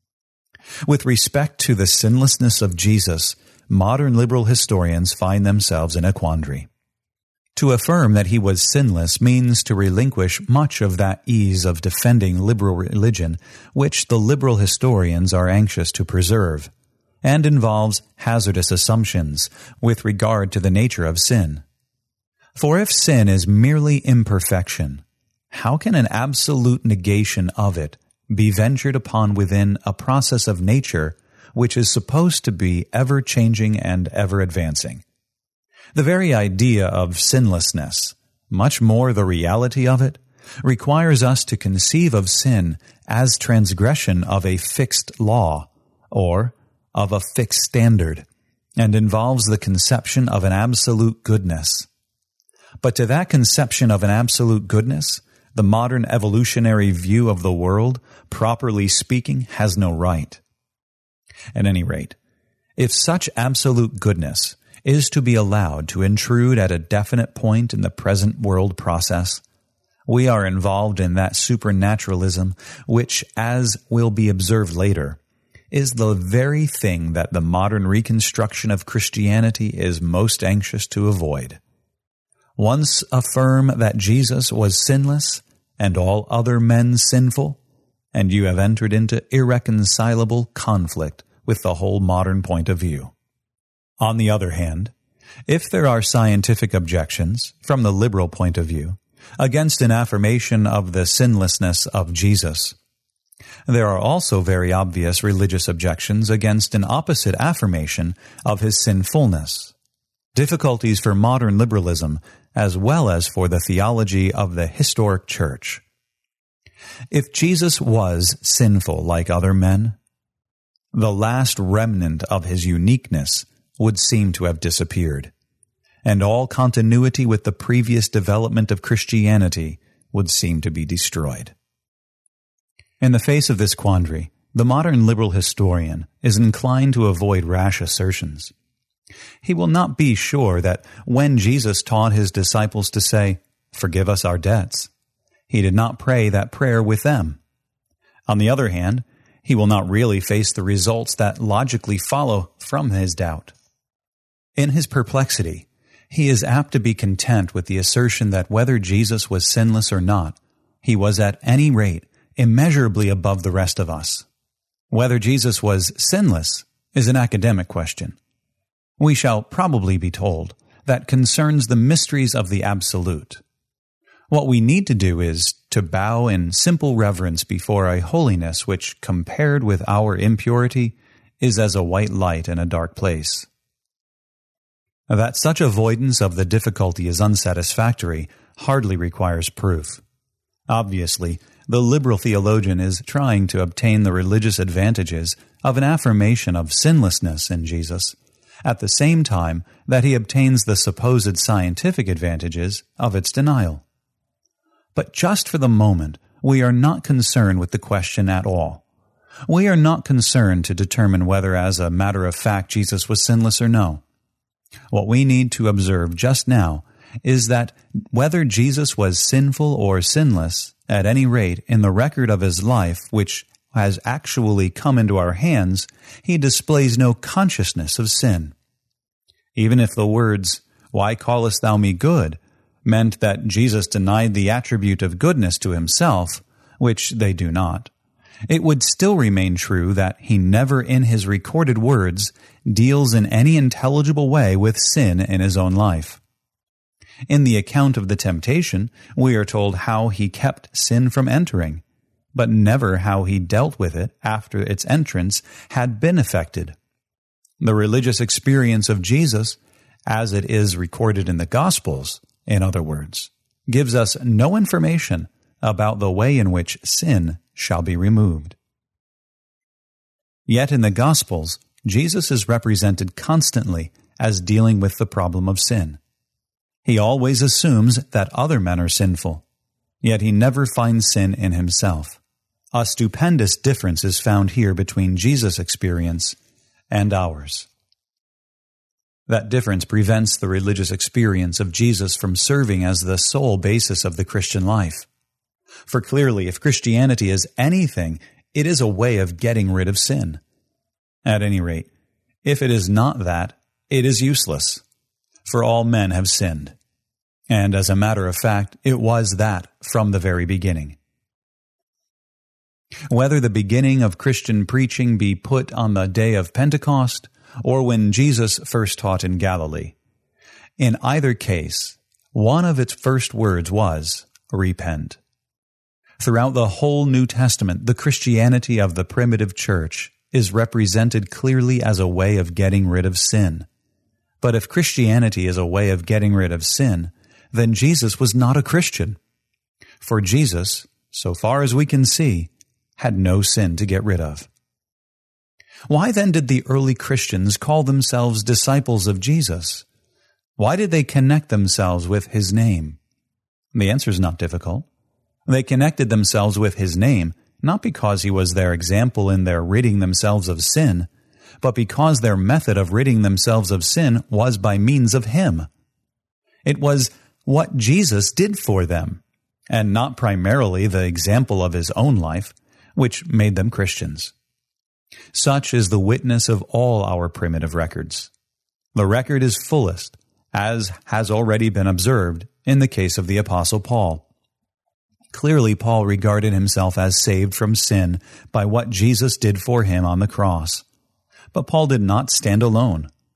With respect to the sinlessness of Jesus, modern liberal historians find themselves in a quandary. To affirm that he was sinless means to relinquish much of that ease of defending liberal religion which the liberal historians are anxious to preserve, and involves hazardous assumptions with regard to the nature of sin. For if sin is merely imperfection, how can an absolute negation of it be ventured upon within a process of nature which is supposed to be ever-changing and ever-advancing? The very idea of sinlessness, much more the reality of it, requires us to conceive of sin as transgression of a fixed law, or of a fixed standard, and involves the conception of an absolute goodness. But to that conception of an absolute goodness, the modern evolutionary view of the world, properly speaking, has no right. At any rate, if such absolute goodness is to be allowed to intrude at a definite point in the present world process, we are involved in that supernaturalism which, as will be observed later, is the very thing that the modern reconstruction of Christianity is most anxious to avoid. Once affirm that Jesus was sinless and all other men sinful, and you have entered into irreconcilable conflict with the whole modern point of view. On the other hand, If there are scientific objections, from the liberal point of view, against an affirmation of the sinlessness of Jesus, there are also very obvious religious objections against an opposite affirmation of his sinfulness. Difficulties for modern liberalism as well as for the theology of the historic church. If Jesus was sinful like other men, the last remnant of his uniqueness would seem to have disappeared, and all continuity with the previous development of Christianity would seem to be destroyed. In the face of this quandary, the modern liberal historian is inclined to avoid rash assertions. He will not be sure that when Jesus taught his disciples to say, "Forgive us our debts," he did not pray that prayer with them. On the other hand, he will not really face the results that logically follow from his doubt. In his perplexity, he is apt to be content with the assertion that whether Jesus was sinless or not, he was at any rate immeasurably above the rest of us. Whether Jesus was sinless is an academic question. We shall probably be told that concerns the mysteries of the absolute. What we need to do is to bow in simple reverence before a holiness which, compared with our impurity, is as a white light in a dark place. That such avoidance of the difficulty is unsatisfactory hardly requires proof. Obviously, the liberal theologian is trying to obtain the religious advantages of an affirmation of sinlessness in Jesus, at the same time that he obtains the supposed scientific advantages of its denial. But just for the moment, we are not concerned with the question at all. We are not concerned to determine whether, as a matter of fact, Jesus was sinless or no. What we need to observe just now is that whether Jesus was sinful or sinless, at any rate, in the record of his life, which has actually come into our hands, he displays no consciousness of sin. Even if the words, "Why callest thou me good?" meant that Jesus denied the attribute of goodness to himself, which they do not, it would still remain true that he never in his recorded words deals in any intelligible way with sin in his own life. In the account of the temptation, we are told how he kept sin from entering, but never how he dealt with it after its entrance had been effected. The religious experience of Jesus, as it is recorded in the Gospels, in other words, gives us no information about the way in which sin shall be removed. Yet in the Gospels, Jesus is represented constantly as dealing with the problem of sin. He always assumes that other men are sinful, yet he never finds sin in himself. A stupendous difference is found here between Jesus' experience and ours. That difference prevents the religious experience of Jesus from serving as the sole basis of the Christian life. For clearly, if Christianity is anything, it is a way of getting rid of sin. At any rate, if it is not that, it is useless, for all men have sinned. And as a matter of fact, it was that from the very beginning. Whether the beginning of Christian preaching be put on the day of Pentecost, or when Jesus first taught in Galilee, in either case, one of its first words was, "Repent." Throughout the whole New Testament, the Christianity of the primitive church is represented clearly as a way of getting rid of sin. But if Christianity is a way of getting rid of sin, then Jesus was not a Christian. For Jesus, so far as we can see, had no sin to get rid of. Why then did the early Christians call themselves disciples of Jesus? Why did they connect themselves with his name? The answer is not difficult. They connected themselves with his name not because he was their example in their ridding themselves of sin, but because their method of ridding themselves of sin was by means of him. It was what Jesus did for them, and not primarily the example of his own life, which made them Christians. Such is the witness of all our primitive records. The record is fullest, as has already been observed in the case of the Apostle Paul. Clearly, Paul regarded himself as saved from sin by what Jesus did for him on the cross. But Paul did not stand alone.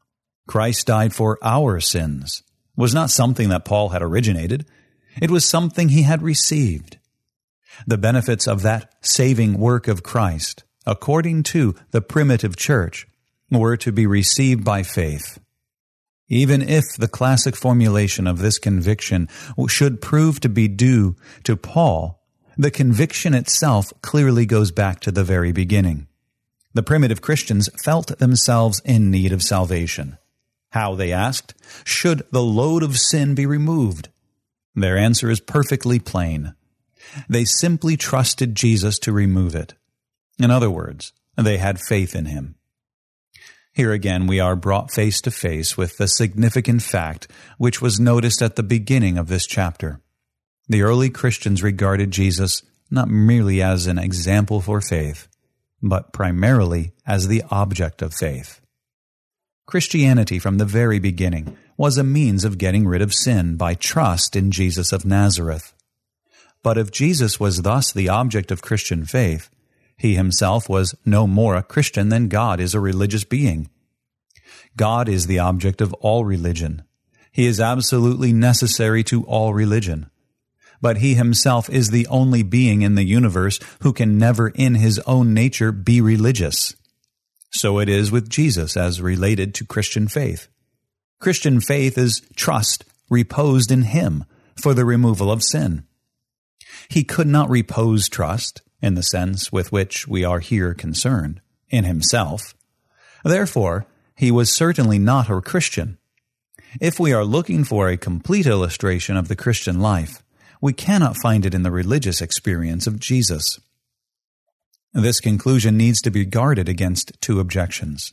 Christ died for our sins was not something that Paul had originated. It was something he had received. The benefits of that saving work of Christ, according to the primitive church, were to be received by faith. Even if the classic formulation of this conviction should prove to be due to Paul, the conviction itself clearly goes back to the very beginning. The primitive Christians felt themselves in need of salvation. How, they asked, should the load of sin be removed? Their answer is perfectly plain. They simply trusted Jesus to remove it. In other words, they had faith in him. Here again we are brought face to face with the significant fact which was noticed at the beginning of this chapter. The early Christians regarded Jesus not merely as an example for faith, but primarily as the object of faith. Christianity from the very beginning was a means of getting rid of sin by trust in Jesus of Nazareth. But if Jesus was thus the object of Christian faith, he himself was no more a Christian than God is a religious being. God is the object of all religion. He is absolutely necessary to all religion. But he himself is the only being in the universe who can never in his own nature be religious. So it is with Jesus as related to Christian faith. Christian faith is trust reposed in him for the removal of sin. He could not repose trust, in the sense with which we are here concerned, in himself. Therefore, he was certainly not a Christian. If we are looking for a complete illustration of the Christian life, we cannot find it in the religious experience of Jesus. This conclusion needs to be guarded against two objections.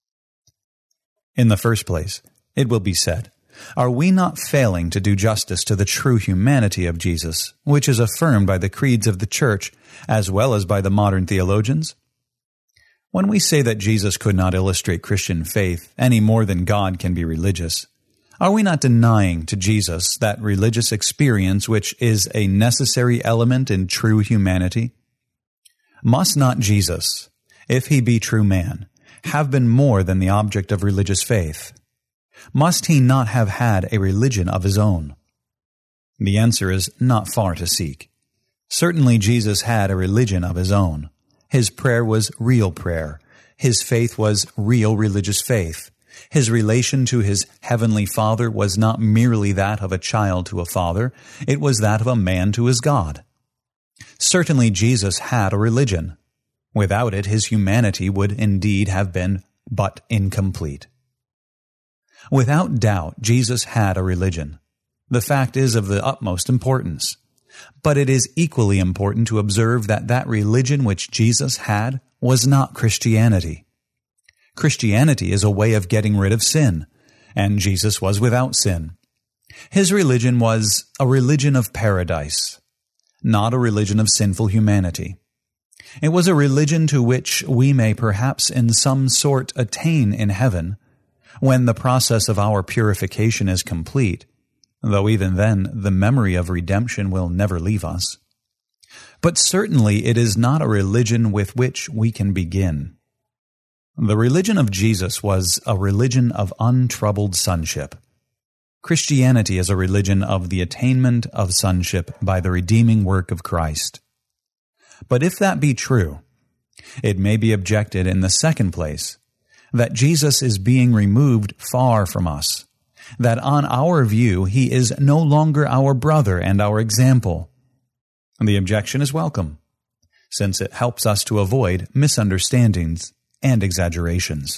In the first place, it will be said, are we not failing to do justice to the true humanity of Jesus, which is affirmed by the creeds of the Church as well as by the modern theologians? When we say that Jesus could not illustrate Christian faith any more than God can be religious, are we not denying to Jesus that religious experience which is a necessary element in true humanity? Must not Jesus, if he be true man, have been more than the object of religious faith? Must he not have had a religion of his own? The answer is not far to seek. Certainly Jesus had a religion of his own. His prayer was real prayer. His faith was real religious faith. His relation to his heavenly Father was not merely that of a child to a father, it was that of a man to his God. Certainly Jesus had a religion. Without it, his humanity would indeed have been but incomplete. Without doubt, Jesus had a religion. The fact is of the utmost importance. But it is equally important to observe that that religion which Jesus had was not Christianity. Christianity is a way of getting rid of sin, and Jesus was without sin. His religion was a religion of paradise, not a religion of sinful humanity. It was a religion to which we may perhaps in some sort attain in heaven, when the process of our purification is complete, though even then the memory of redemption will never leave us. But certainly it is not a religion with which we can begin. The religion of Jesus was a religion of untroubled sonship. Christianity is a religion of the attainment of sonship by the redeeming work of Christ. But if that be true, it may be objected in the second place that Jesus is being removed far from us, that on our view he is no longer our brother and our example. The objection is welcome, since it helps us to avoid misunderstandings and exaggerations.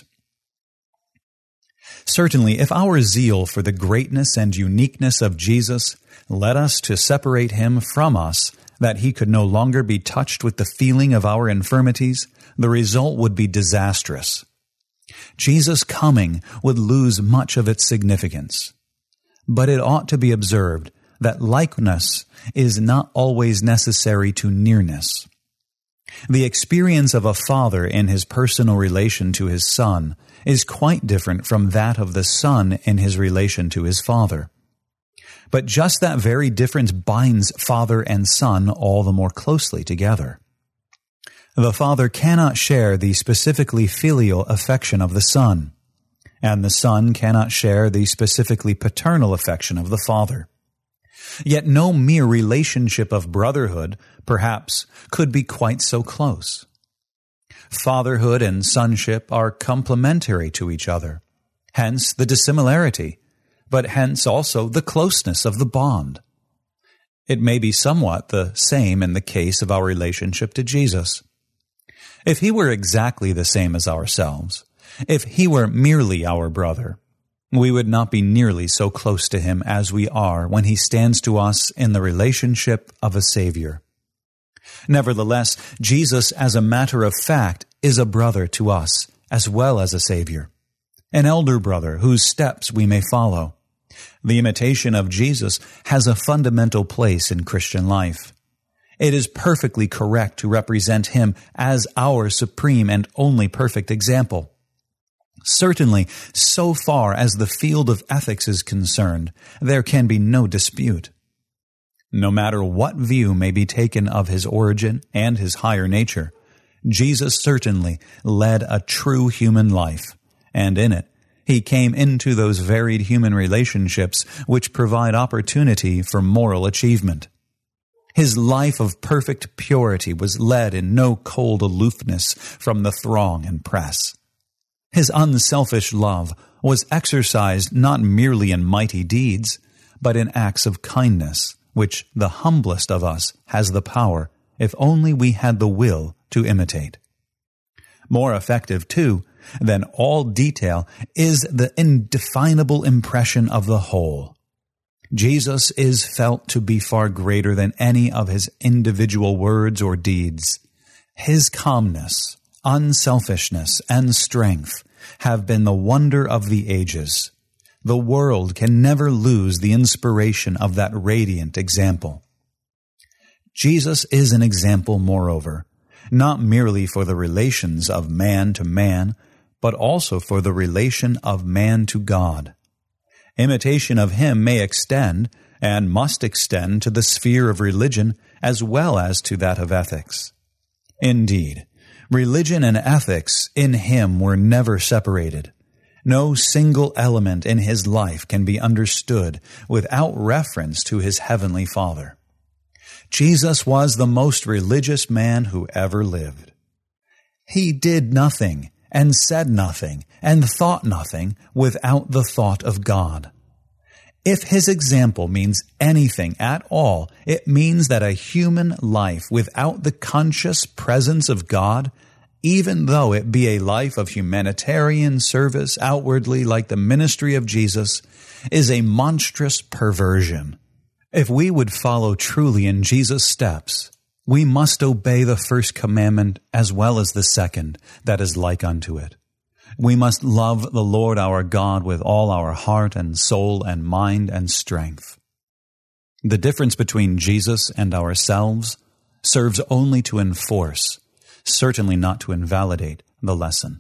Certainly, if our zeal for the greatness and uniqueness of Jesus led us to separate him from us, that he could no longer be touched with the feeling of our infirmities, the result would be disastrous. Jesus' coming would lose much of its significance. But it ought to be observed that likeness is not always necessary to nearness. The experience of a father in his personal relation to his son is quite different from that of the son in his relation to his father. But just that very difference binds father and son all the more closely together. The father cannot share the specifically filial affection of the son. and the Son cannot share the specifically paternal affection of the Father. Yet no mere relationship of brotherhood, perhaps, could be quite so close. Fatherhood and sonship are complementary to each other, hence the dissimilarity, but hence also the closeness of the bond. It may be somewhat the same in the case of our relationship to Jesus. If he were exactly the same as ourselves, if he were merely our brother, we would not be nearly so close to him as we are when he stands to us in the relationship of a Savior. Nevertheless, Jesus, as a matter of fact, is a brother to us as well as a Savior, an elder brother whose steps we may follow. The imitation of Jesus has a fundamental place in Christian life. It is perfectly correct to represent him as our supreme and only perfect example. Certainly, so far as the field of ethics is concerned, there can be no dispute. No matter what view may be taken of his origin and his higher nature, Jesus certainly led a true human life, and in it, he came into those varied human relationships which provide opportunity for moral achievement. His life of perfect purity was led in no cold aloofness from the throng and press. His unselfish love was exercised not merely in mighty deeds, but in acts of kindness, which the humblest of us has the power, if only we had the will, to imitate. More effective, too, than all detail is the indefinable impression of the whole. Jesus is felt to be far greater than any of his individual words or deeds. His calmness, unselfishness, and strength have been the wonder of the ages. The world can never lose the inspiration of that radiant example. Jesus is an example, moreover, not merely for the relations of man to man, but also for the relation of man to God. Imitation of him may extend, and must extend, to the sphere of religion as well as to that of ethics. Indeed, religion and ethics in him were never separated. No single element in his life can be understood without reference to his heavenly Father. Jesus was the most religious man who ever lived. He did nothing, and said nothing, and thought nothing without the thought of God. If his example means anything at all, it means that a human life without the conscious presence of God, even though it be a life of humanitarian service outwardly like the ministry of Jesus, is a monstrous perversion. If we would follow truly in Jesus' steps, we must obey the first commandment as well as the second that is like unto it. We must love the Lord our God with all our heart and soul and mind and strength. The difference between Jesus and ourselves serves only to enforce, certainly not to invalidate, the lesson.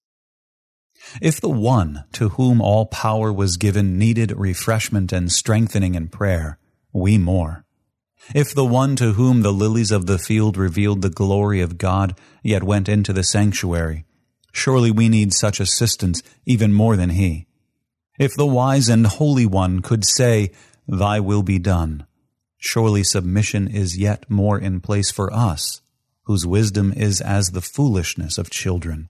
If the one to whom all power was given needed refreshment and strengthening in prayer, we more. If the one to whom the lilies of the field revealed the glory of God yet went into the sanctuary, surely we need such assistance even more than he. If the wise and holy one could say, "Thy will be done," surely submission is yet more in place for us, whose wisdom is as the foolishness of children.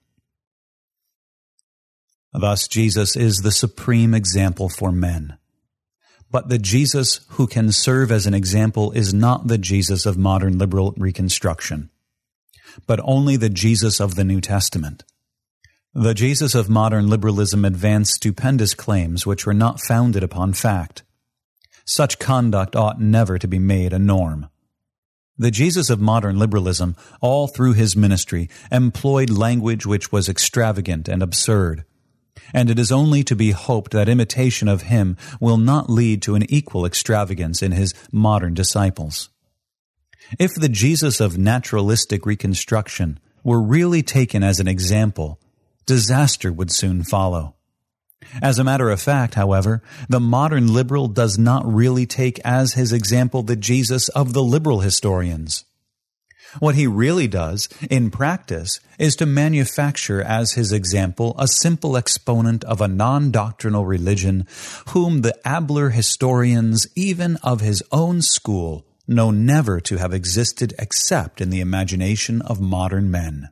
Thus Jesus is the supreme example for men. But the Jesus who can serve as an example is not the Jesus of modern liberal reconstruction, but only the Jesus of the New Testament. The Jesus of modern liberalism advanced stupendous claims which were not founded upon fact. Such conduct ought never to be made a norm. The Jesus of modern liberalism, all through his ministry, employed language which was extravagant and absurd, and it is only to be hoped that imitation of him will not lead to an equal extravagance in his modern disciples. If the Jesus of naturalistic reconstruction were really taken as an example, disaster would soon follow. As a matter of fact, however, the modern liberal does not really take as his example the Jesus of the liberal historians. What he really does, in practice, is to manufacture as his example a simple exponent of a non-doctrinal religion whom the abler historians, even of his own school, know never to have existed except in the imagination of modern men.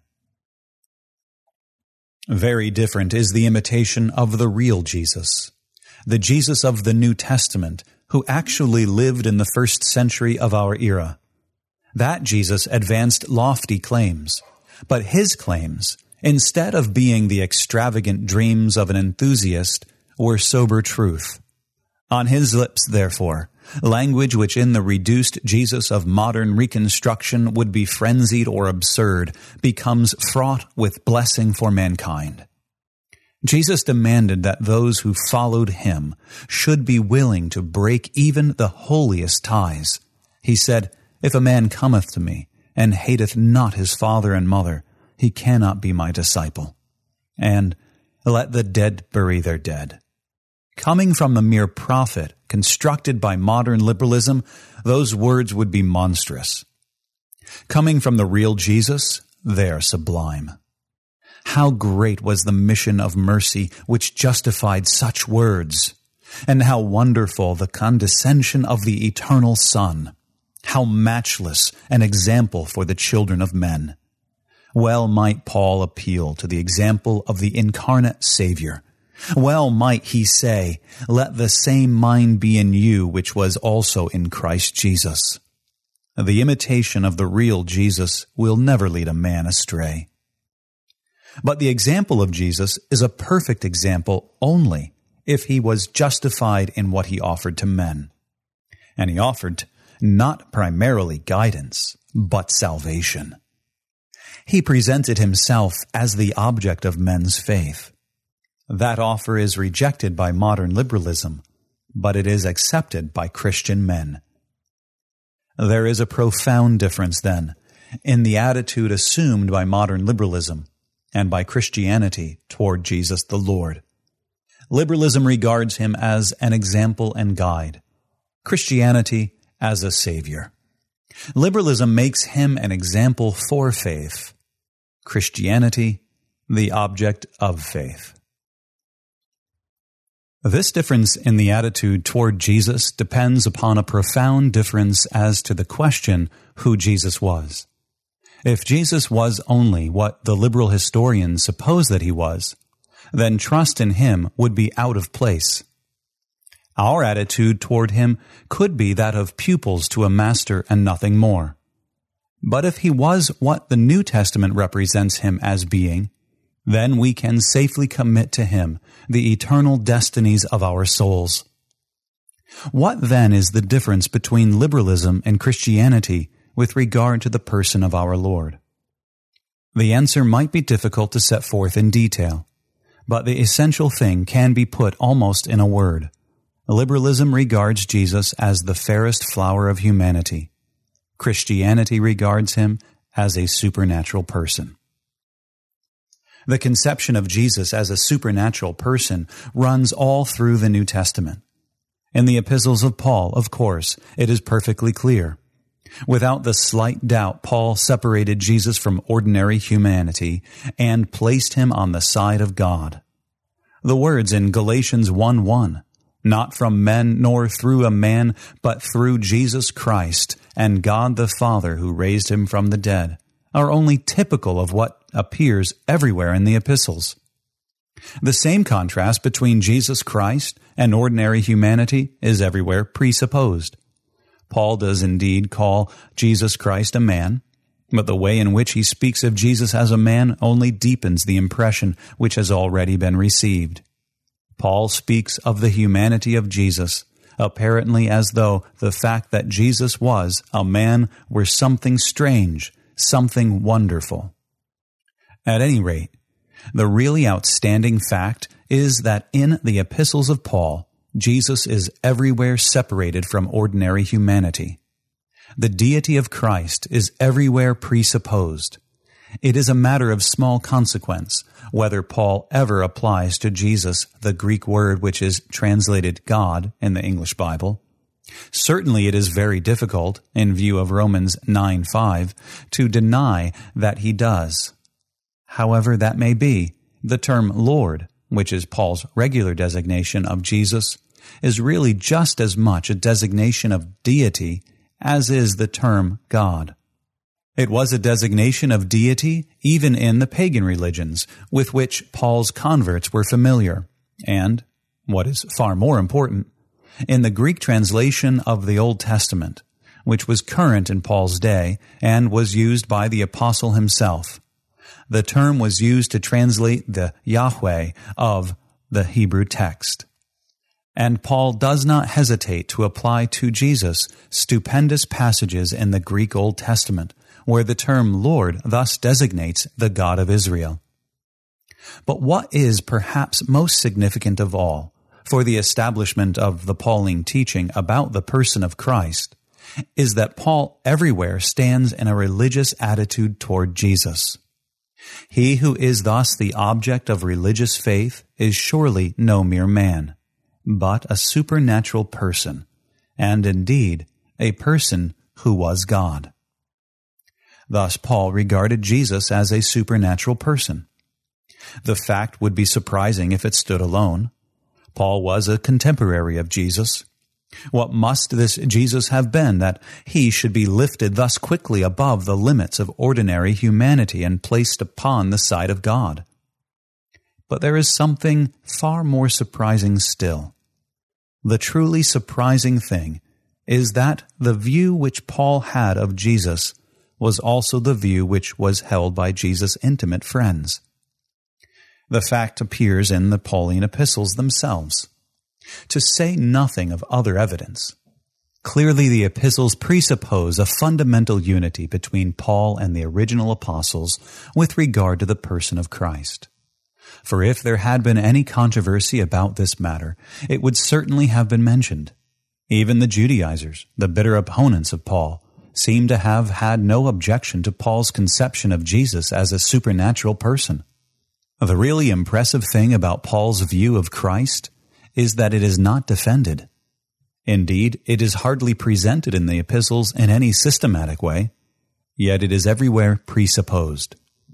Very different is the imitation of the real Jesus, the Jesus of the New Testament, who actually lived in the first century of our era. That Jesus advanced lofty claims, but his claims, instead of being the extravagant dreams of an enthusiast, were sober truth. On his lips, therefore, language which in the reduced Jesus of modern reconstruction would be frenzied or absurd, becomes fraught with blessing for mankind. Jesus demanded that those who followed him should be willing to break even the holiest ties. He said, "If a man cometh to me, and hateth not his father and mother, he cannot be my disciple." And, "Let the dead bury their dead." Coming from the mere prophet constructed by modern liberalism, those words would be monstrous. Coming from the real Jesus, they are sublime. How great was the mission of mercy which justified such words, and how wonderful the condescension of the eternal Son. How matchless an example for the children of men. Well might Paul appeal to the example of the incarnate Savior. Well might he say, "Let the same mind be in you which was also in Christ Jesus." The imitation of the real Jesus will never lead a man astray. But the example of Jesus is a perfect example only if he was justified in what he offered to men. And he offered not primarily guidance, but salvation. He presented himself as the object of men's faith. That offer is rejected by modern liberalism, but it is accepted by Christian men. There is a profound difference, then, in the attitude assumed by modern liberalism and by Christianity toward Jesus the Lord. Liberalism regards him as an example and guide. Christianity as a Savior. Liberalism makes him an example for faith. Christianity, the object of faith. This difference in the attitude toward Jesus depends upon a profound difference as to the question who Jesus was. If Jesus was only what the liberal historians suppose that he was, then trust in him would be out of place. Our attitude toward him could be that of pupils to a master and nothing more. But if he was what the New Testament represents him as being, then we can safely commit to him the eternal destinies of our souls. What then is the difference between liberalism and Christianity with regard to the person of our Lord? The answer might be difficult to set forth in detail, but the essential thing can be put almost in a word. Liberalism regards Jesus as the fairest flower of humanity. Christianity regards him as a supernatural person. The conception of Jesus as a supernatural person runs all through the New Testament. In the epistles of Paul, of course, it is perfectly clear. Without the slight doubt, Paul separated Jesus from ordinary humanity and placed him on the side of God. The words in Galatians one one, "Not from men nor through a man, but through Jesus Christ and God the Father who raised him from the dead," are only typical of what appears everywhere in the epistles. The same contrast between Jesus Christ and ordinary humanity is everywhere presupposed. Paul does indeed call Jesus Christ a man, but the way in which he speaks of Jesus as a man only deepens the impression which has already been received. Paul speaks of the humanity of Jesus, apparently as though the fact that Jesus was a man were something strange, something wonderful. At any rate, the really outstanding fact is that in the epistles of Paul, Jesus is everywhere separated from ordinary humanity. The deity of Christ is everywhere presupposed. It is a matter of small consequence whether Paul ever applies to Jesus the Greek word which is translated God in the English Bible, Certainly it is very difficult, in view of Romans nine five, to deny that he does. However that may be, the term Lord, which is Paul's regular designation of Jesus, is really just as much a designation of deity as is the term God. It was a designation of deity even in the pagan religions with which Paul's converts were familiar, and, what is far more important, in the Greek translation of the Old Testament, which was current in Paul's day and was used by the apostle himself. The term was used to translate the Yahweh of the Hebrew text. And Paul does not hesitate to apply to Jesus stupendous passages in the Greek Old Testament, where the term Lord thus designates the God of Israel. But what is perhaps most significant of all for the establishment of the Pauline teaching about the person of Christ is that Paul everywhere stands in a religious attitude toward Jesus. He who is thus the object of religious faith is surely no mere man, but a supernatural person, and indeed a person who was God. Thus Paul regarded Jesus as a supernatural person. The fact would be surprising if it stood alone. Paul was a contemporary of Jesus. What must this Jesus have been that he should be lifted thus quickly above the limits of ordinary humanity and placed upon the side of God? But there is something far more surprising still. The truly surprising thing is that the view which Paul had of Jesus was also the view which was held by Jesus' intimate friends. The fact appears in the Pauline epistles themselves. To say nothing of other evidence, clearly the epistles presuppose a fundamental unity between Paul and the original apostles with regard to the person of Christ. For if there had been any controversy about this matter, it would certainly have been mentioned. Even the Judaizers, the bitter opponents of Paul, seem to have had no objection to Paul's conception of Jesus as a supernatural person. The really impressive thing about Paul's view of Christ is that it is not defended. Indeed, it is hardly presented in the epistles in any systematic way, yet it is everywhere presupposed.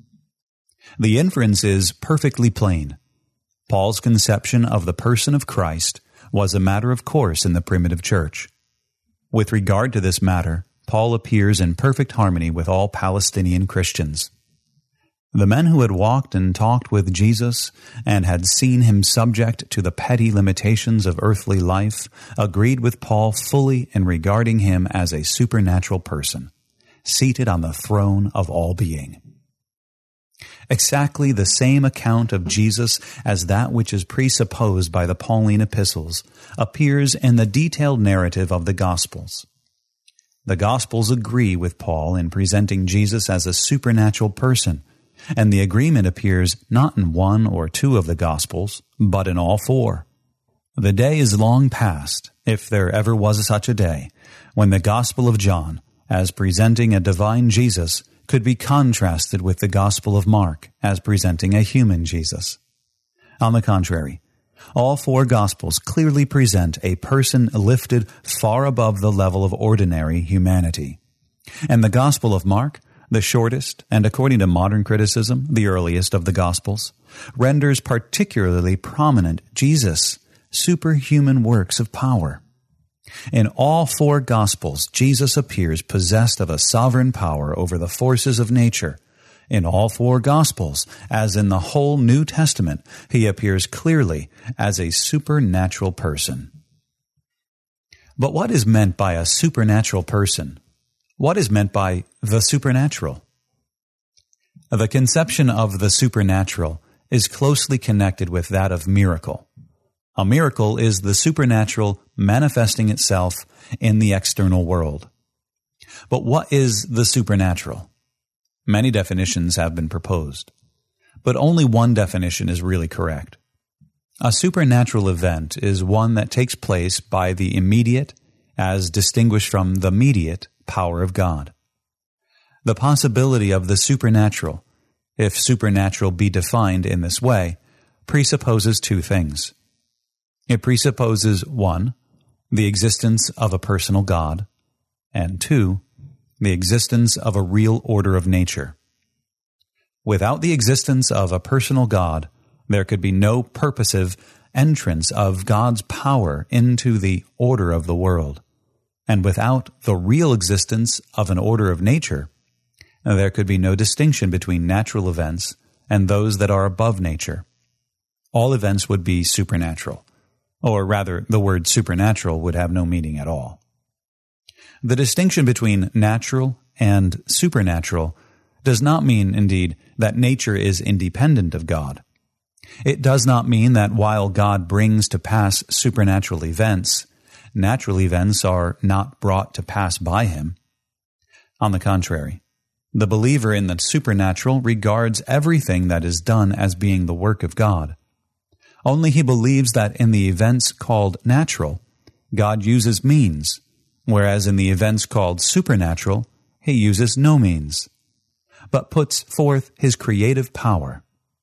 The inference is perfectly plain. Paul's conception of the person of Christ was a matter of course in the primitive church. With regard to this matter, Paul appears in perfect harmony with all Palestinian Christians. The men who had walked and talked with Jesus and had seen him subject to the petty limitations of earthly life agreed with Paul fully in regarding him as a supernatural person, seated on the throne of all being. Exactly the same account of Jesus as that which is presupposed by the Pauline epistles appears in the detailed narrative of the Gospels. The Gospels agree with Paul in presenting Jesus as a supernatural person, and the agreement appears not in one or two of the Gospels, but in all four. The day is long past, if there ever was such a day, when the Gospel of John, as presenting a divine Jesus, could be contrasted with the Gospel of Mark, as presenting a human Jesus. On the contrary, all four Gospels clearly present a person lifted far above the level of ordinary humanity. And the Gospel of Mark, the shortest, and according to modern criticism, the earliest of the Gospels, renders particularly prominent Jesus' superhuman works of power. In all four Gospels, Jesus appears possessed of a sovereign power over the forces of nature. In all four Gospels, as in the whole New Testament, he appears clearly as a supernatural person. But what is meant by a supernatural person? What is meant by the supernatural? The conception of the supernatural is closely connected with that of miracle. A miracle is the supernatural manifesting itself in the external world. But what is the supernatural? Many definitions have been proposed, but only one definition is really correct. A supernatural event is one that takes place by the immediate, as distinguished from the mediate, power of God. The possibility of the supernatural, if supernatural be defined in this way, presupposes two things. It presupposes, one, the existence of a personal God, and two, the existence of a real order of nature. Without the existence of a personal God, there could be no purposive entrance of God's power into the order of the world. And without the real existence of an order of nature, there could be no distinction between natural events and those that are above nature. All events would be supernatural, or rather, the word supernatural would have no meaning at all. The distinction between natural and supernatural does not mean, indeed, that nature is independent of God. It does not mean that while God brings to pass supernatural events, natural events are not brought to pass by him. On the contrary, the believer in the supernatural regards everything that is done as being the work of God. Only he believes that in the events called natural, God uses means, whereas in the events called supernatural, he uses no means, but puts forth his creative power.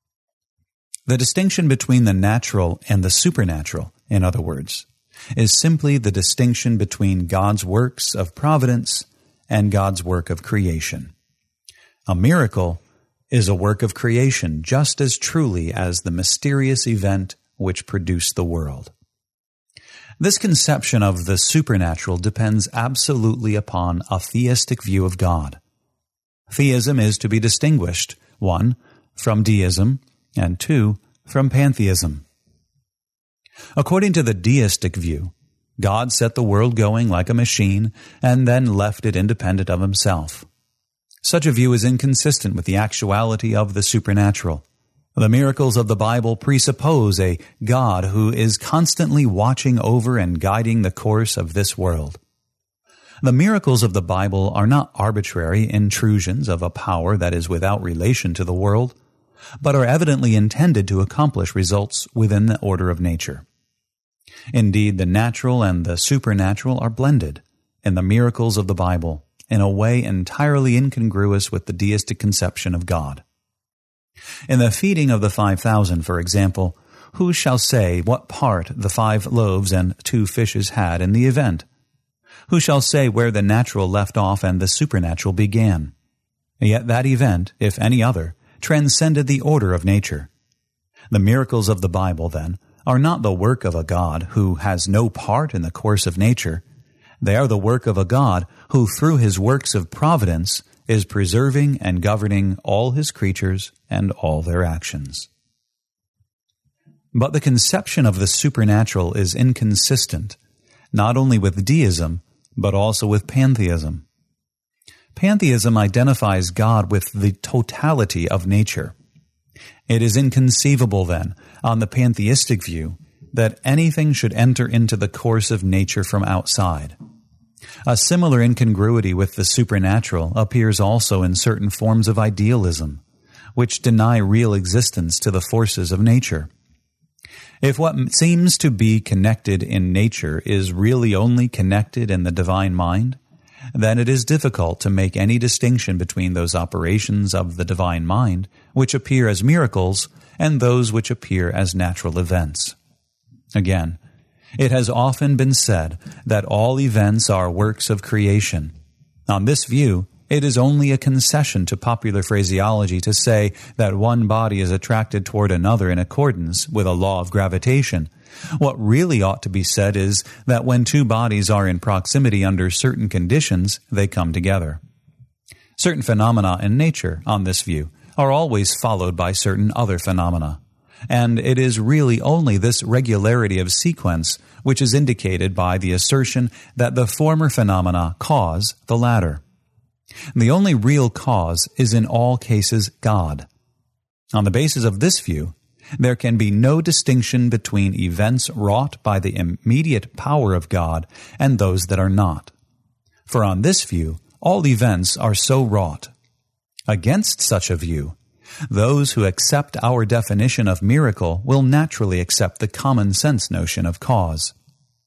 The distinction between the natural and the supernatural, in other words, is simply the distinction between God's works of providence and God's work of creation. A miracle is a work of creation just as truly as the mysterious event which produced the world. This conception of the supernatural depends absolutely upon a theistic view of God. Theism is to be distinguished, one, from deism, and two, from pantheism. According to the deistic view, God set the world going like a machine and then left it independent of himself. Such a view is inconsistent with the actuality of the supernatural. The miracles of the Bible presuppose a God who is constantly watching over and guiding the course of this world. The miracles of the Bible are not arbitrary intrusions of a power that is without relation to the world, but are evidently intended to accomplish results within the order of nature. Indeed, the natural and the supernatural are blended in the miracles of the Bible in a way entirely incongruous with the deistic conception of God. In the feeding of the five thousand, for example, who shall say what part the five loaves and two fishes had in the event? Who shall say where the natural left off and the supernatural began? Yet that event, if any other, transcended the order of nature. The miracles of the Bible, then, are not the work of a God who has no part in the course of nature. They are the work of a God who, through his works of providence, is preserving and governing all his creatures and all their actions. But the conception of the supernatural is inconsistent, not only with deism, but also with pantheism. Pantheism identifies God with the totality of nature. It is inconceivable, then, on the pantheistic view, that anything should enter into the course of nature from outside. A similar incongruity with the supernatural appears also in certain forms of idealism, which deny real existence to the forces of nature. If what seems to be connected in nature is really only connected in the divine mind, then it is difficult to make any distinction between those operations of the divine mind which appear as miracles and those which appear as natural events. Again, it has often been said that all events are works of creation. On this view, it is only a concession to popular phraseology to say that one body is attracted toward another in accordance with a law of gravitation. What really ought to be said is that when two bodies are in proximity under certain conditions, they come together. Certain phenomena in nature, on this view, are always followed by certain other phenomena. And it is really only this regularity of sequence which is indicated by the assertion that the former phenomena cause the latter. The only real cause is in all cases God. On the basis of this view, there can be no distinction between events wrought by the immediate power of God and those that are not. For on this view, all events are so wrought. Against such a view, those who accept our definition of miracle will naturally accept the common sense notion of cause.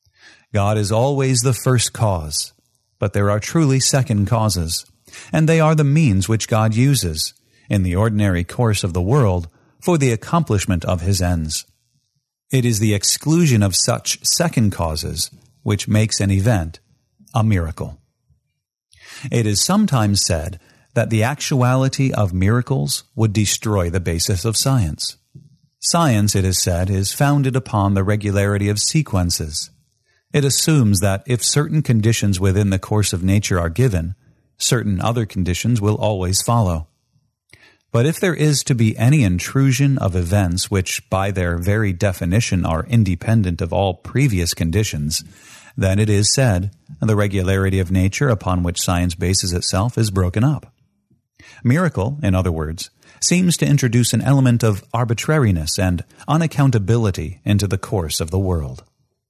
God is always the first cause, but there are truly second causes, and they are the means which God uses, in the ordinary course of the world, for the accomplishment of his ends. It is the exclusion of such second causes which makes an event a miracle. It is sometimes said that the actuality of miracles would destroy the basis of science. Science, it is said, is founded upon the regularity of sequences. It assumes that if certain conditions within the course of nature are given, certain other conditions will always follow. But if there is to be any intrusion of events which by their very definition are independent of all previous conditions, then it is said the regularity of nature upon which science bases itself is broken up. Miracle, in other words, seems to introduce an element of arbitrariness and unaccountability into the course of the world.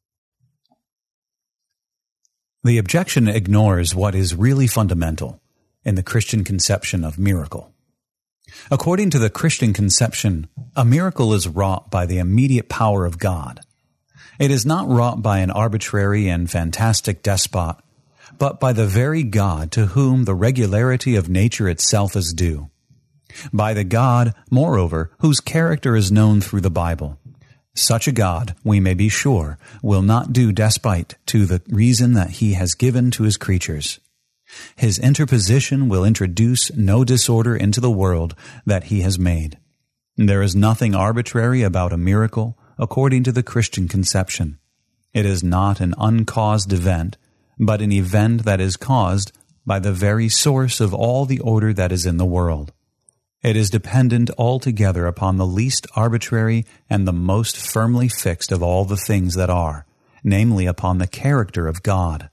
The objection ignores what is really fundamental in the Christian conception of miracle. According to the Christian conception, a miracle is wrought by the immediate power of God. It is not wrought by an arbitrary and fantastic despot, but by the very God to whom the regularity of nature itself is due. By the God, moreover, whose character is known through the Bible. Such a God, we may be sure, will not do despite to the reason that he has given to his creatures. His interposition will introduce no disorder into the world that he has made. There is nothing arbitrary about a miracle according to the Christian conception. It is not an uncaused event, but an event that is caused by the very source of all the order that is in the world. It is dependent altogether upon the least arbitrary and the most firmly fixed of all the things that are, namely upon the character of God.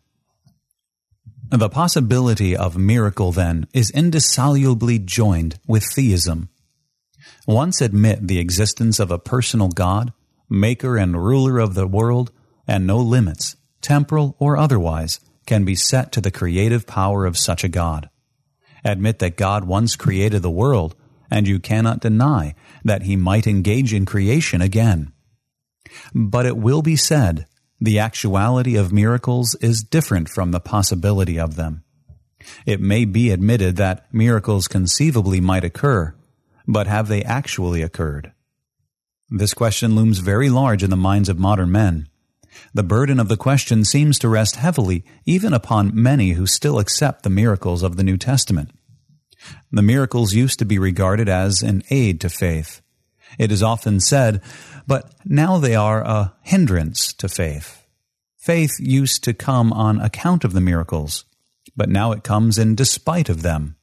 The possibility of miracle, then, is indissolubly joined with theism. Once admit the existence of a personal God, maker and ruler of the world, and no limits, temporal or otherwise, can be set to the creative power of such a God. Admit that God once created the world, and you cannot deny that he might engage in creation again. But it will be said, the actuality of miracles is different from the possibility of them. It may be admitted that miracles conceivably might occur, but have they actually occurred? This question looms very large in the minds of modern men. The burden of the question seems to rest heavily even upon many who still accept the miracles of the New Testament. The miracles used to be regarded as an aid to faith. It is often said, but now they are a hindrance to faith. Faith used to come on account of the miracles, but now it comes in despite of them.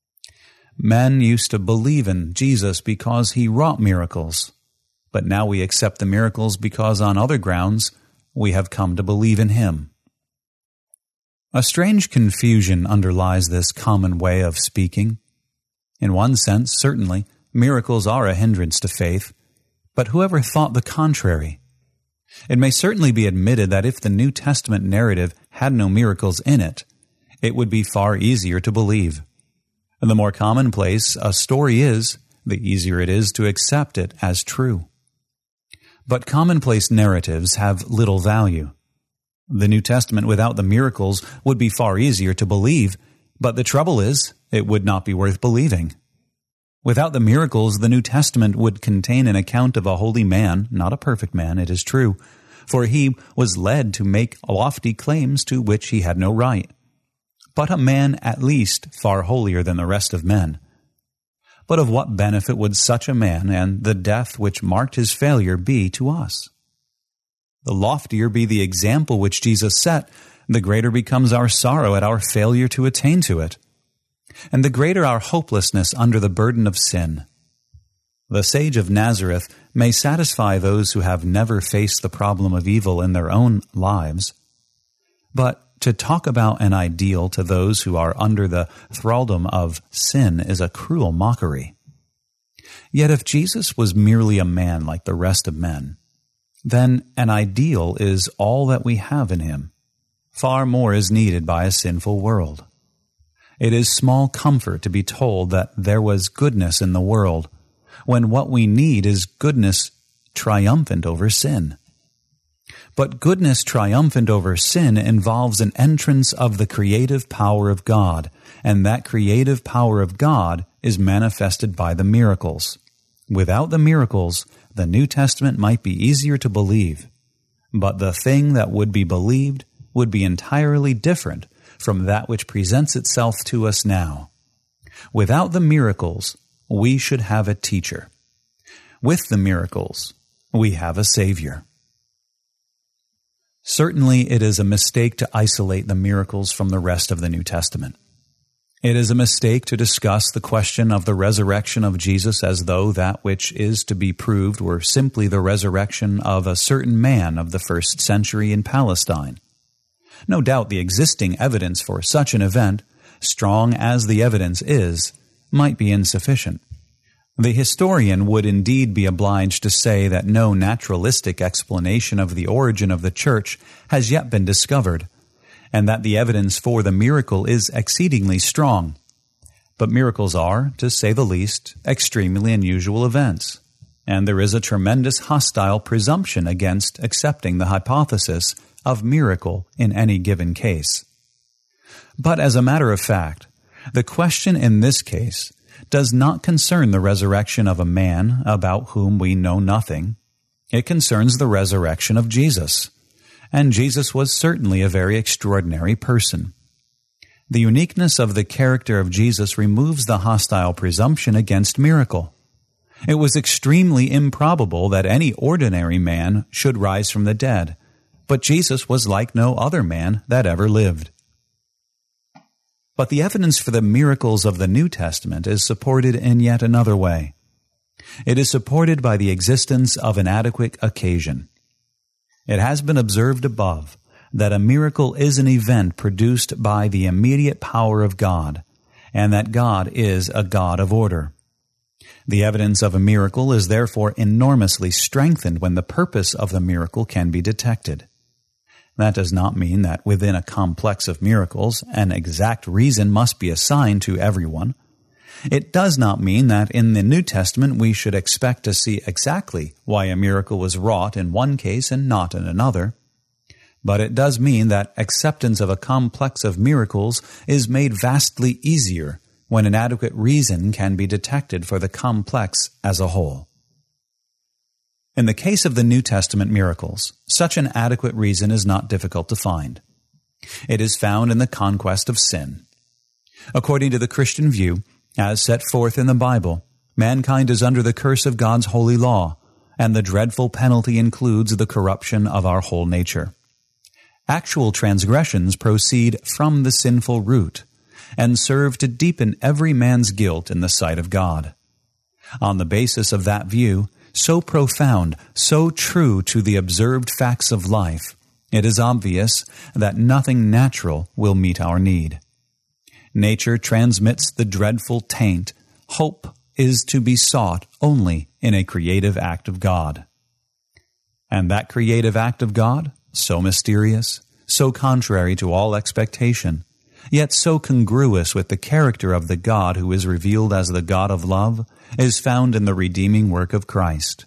Men used to believe in Jesus because he wrought miracles, but now we accept the miracles because on other grounds we have come to believe in him. A strange confusion underlies this common way of speaking. In one sense, certainly, miracles are a hindrance to faith, but whoever thought the contrary? It may certainly be admitted that if the New Testament narrative had no miracles in it, it would be far easier to believe. The more commonplace a story is, the easier it is to accept it as true. But commonplace narratives have little value. The New Testament without the miracles would be far easier to believe, but the trouble is, it would not be worth believing. Without the miracles, the New Testament would contain an account of a holy man, not a perfect man, it is true, for he was led to make lofty claims to which he had no right, but a man at least far holier than the rest of men. But of what benefit would such a man and the death which marked his failure be to us? The loftier be the example which Jesus set, the greater becomes our sorrow at our failure to attain to it, and the greater our hopelessness under the burden of sin. The sage of Nazareth may satisfy those who have never faced the problem of evil in their own lives, but to talk about an ideal to those who are under the thraldom of sin is a cruel mockery. Yet if Jesus was merely a man like the rest of men, then an ideal is all that we have in him. Far more is needed by a sinful world. It is small comfort to be told that there was goodness in the world, when what we need is goodness triumphant over sin. But goodness triumphant over sin involves an entrance of the creative power of God, and that creative power of God is manifested by the miracles. Without the miracles, the New Testament might be easier to believe, but the thing that would be believed would be entirely different from that which presents itself to us now. Without the miracles, we should have a teacher. With the miracles, we have a Savior. Certainly, it is a mistake to isolate the miracles from the rest of the New Testament. It is a mistake to discuss the question of the resurrection of Jesus as though that which is to be proved were simply the resurrection of a certain man of the first century in Palestine. No doubt the existing evidence for such an event, strong as the evidence is, might be insufficient. The historian would indeed be obliged to say that no naturalistic explanation of the origin of the church has yet been discovered, and that the evidence for the miracle is exceedingly strong. But miracles are, to say the least, extremely unusual events, and there is a tremendous hostile presumption against accepting the hypothesis of miracle in any given case. But as a matter of fact, the question in this case does not concern the resurrection of a man about whom we know nothing. It concerns the resurrection of Jesus, and Jesus was certainly a very extraordinary person. The uniqueness of the character of Jesus removes the hostile presumption against miracle. It was extremely improbable that any ordinary man should rise from the dead, but Jesus was like no other man that ever lived. But the evidence for the miracles of the New Testament is supported in yet another way. It is supported by the existence of an adequate occasion. It has been observed above that a miracle is an event produced by the immediate power of God, and that God is a God of order. The evidence of a miracle is therefore enormously strengthened when the purpose of the miracle can be detected. That does not mean that within a complex of miracles an exact reason must be assigned to everyone. It does not mean that in the New Testament we should expect to see exactly why a miracle was wrought in one case and not in another. But it does mean that acceptance of a complex of miracles is made vastly easier when an adequate reason can be detected for the complex as a whole. In the case of the New Testament miracles, such an adequate reason is not difficult to find. It is found in the conquest of sin. According to the Christian view, as set forth in the Bible, mankind is under the curse of God's holy law, and the dreadful penalty includes the corruption of our whole nature. Actual transgressions proceed from the sinful root, and serve to deepen every man's guilt in the sight of God. On the basis of that view, so profound, so true to the observed facts of life, it is obvious that nothing natural will meet our need. Nature transmits the dreadful taint. Hope is to be sought only in a creative act of God. And that creative act of God, so mysterious, so contrary to all expectation, yet so congruous with the character of the God who is revealed as the God of love, is found in the redeeming work of Christ.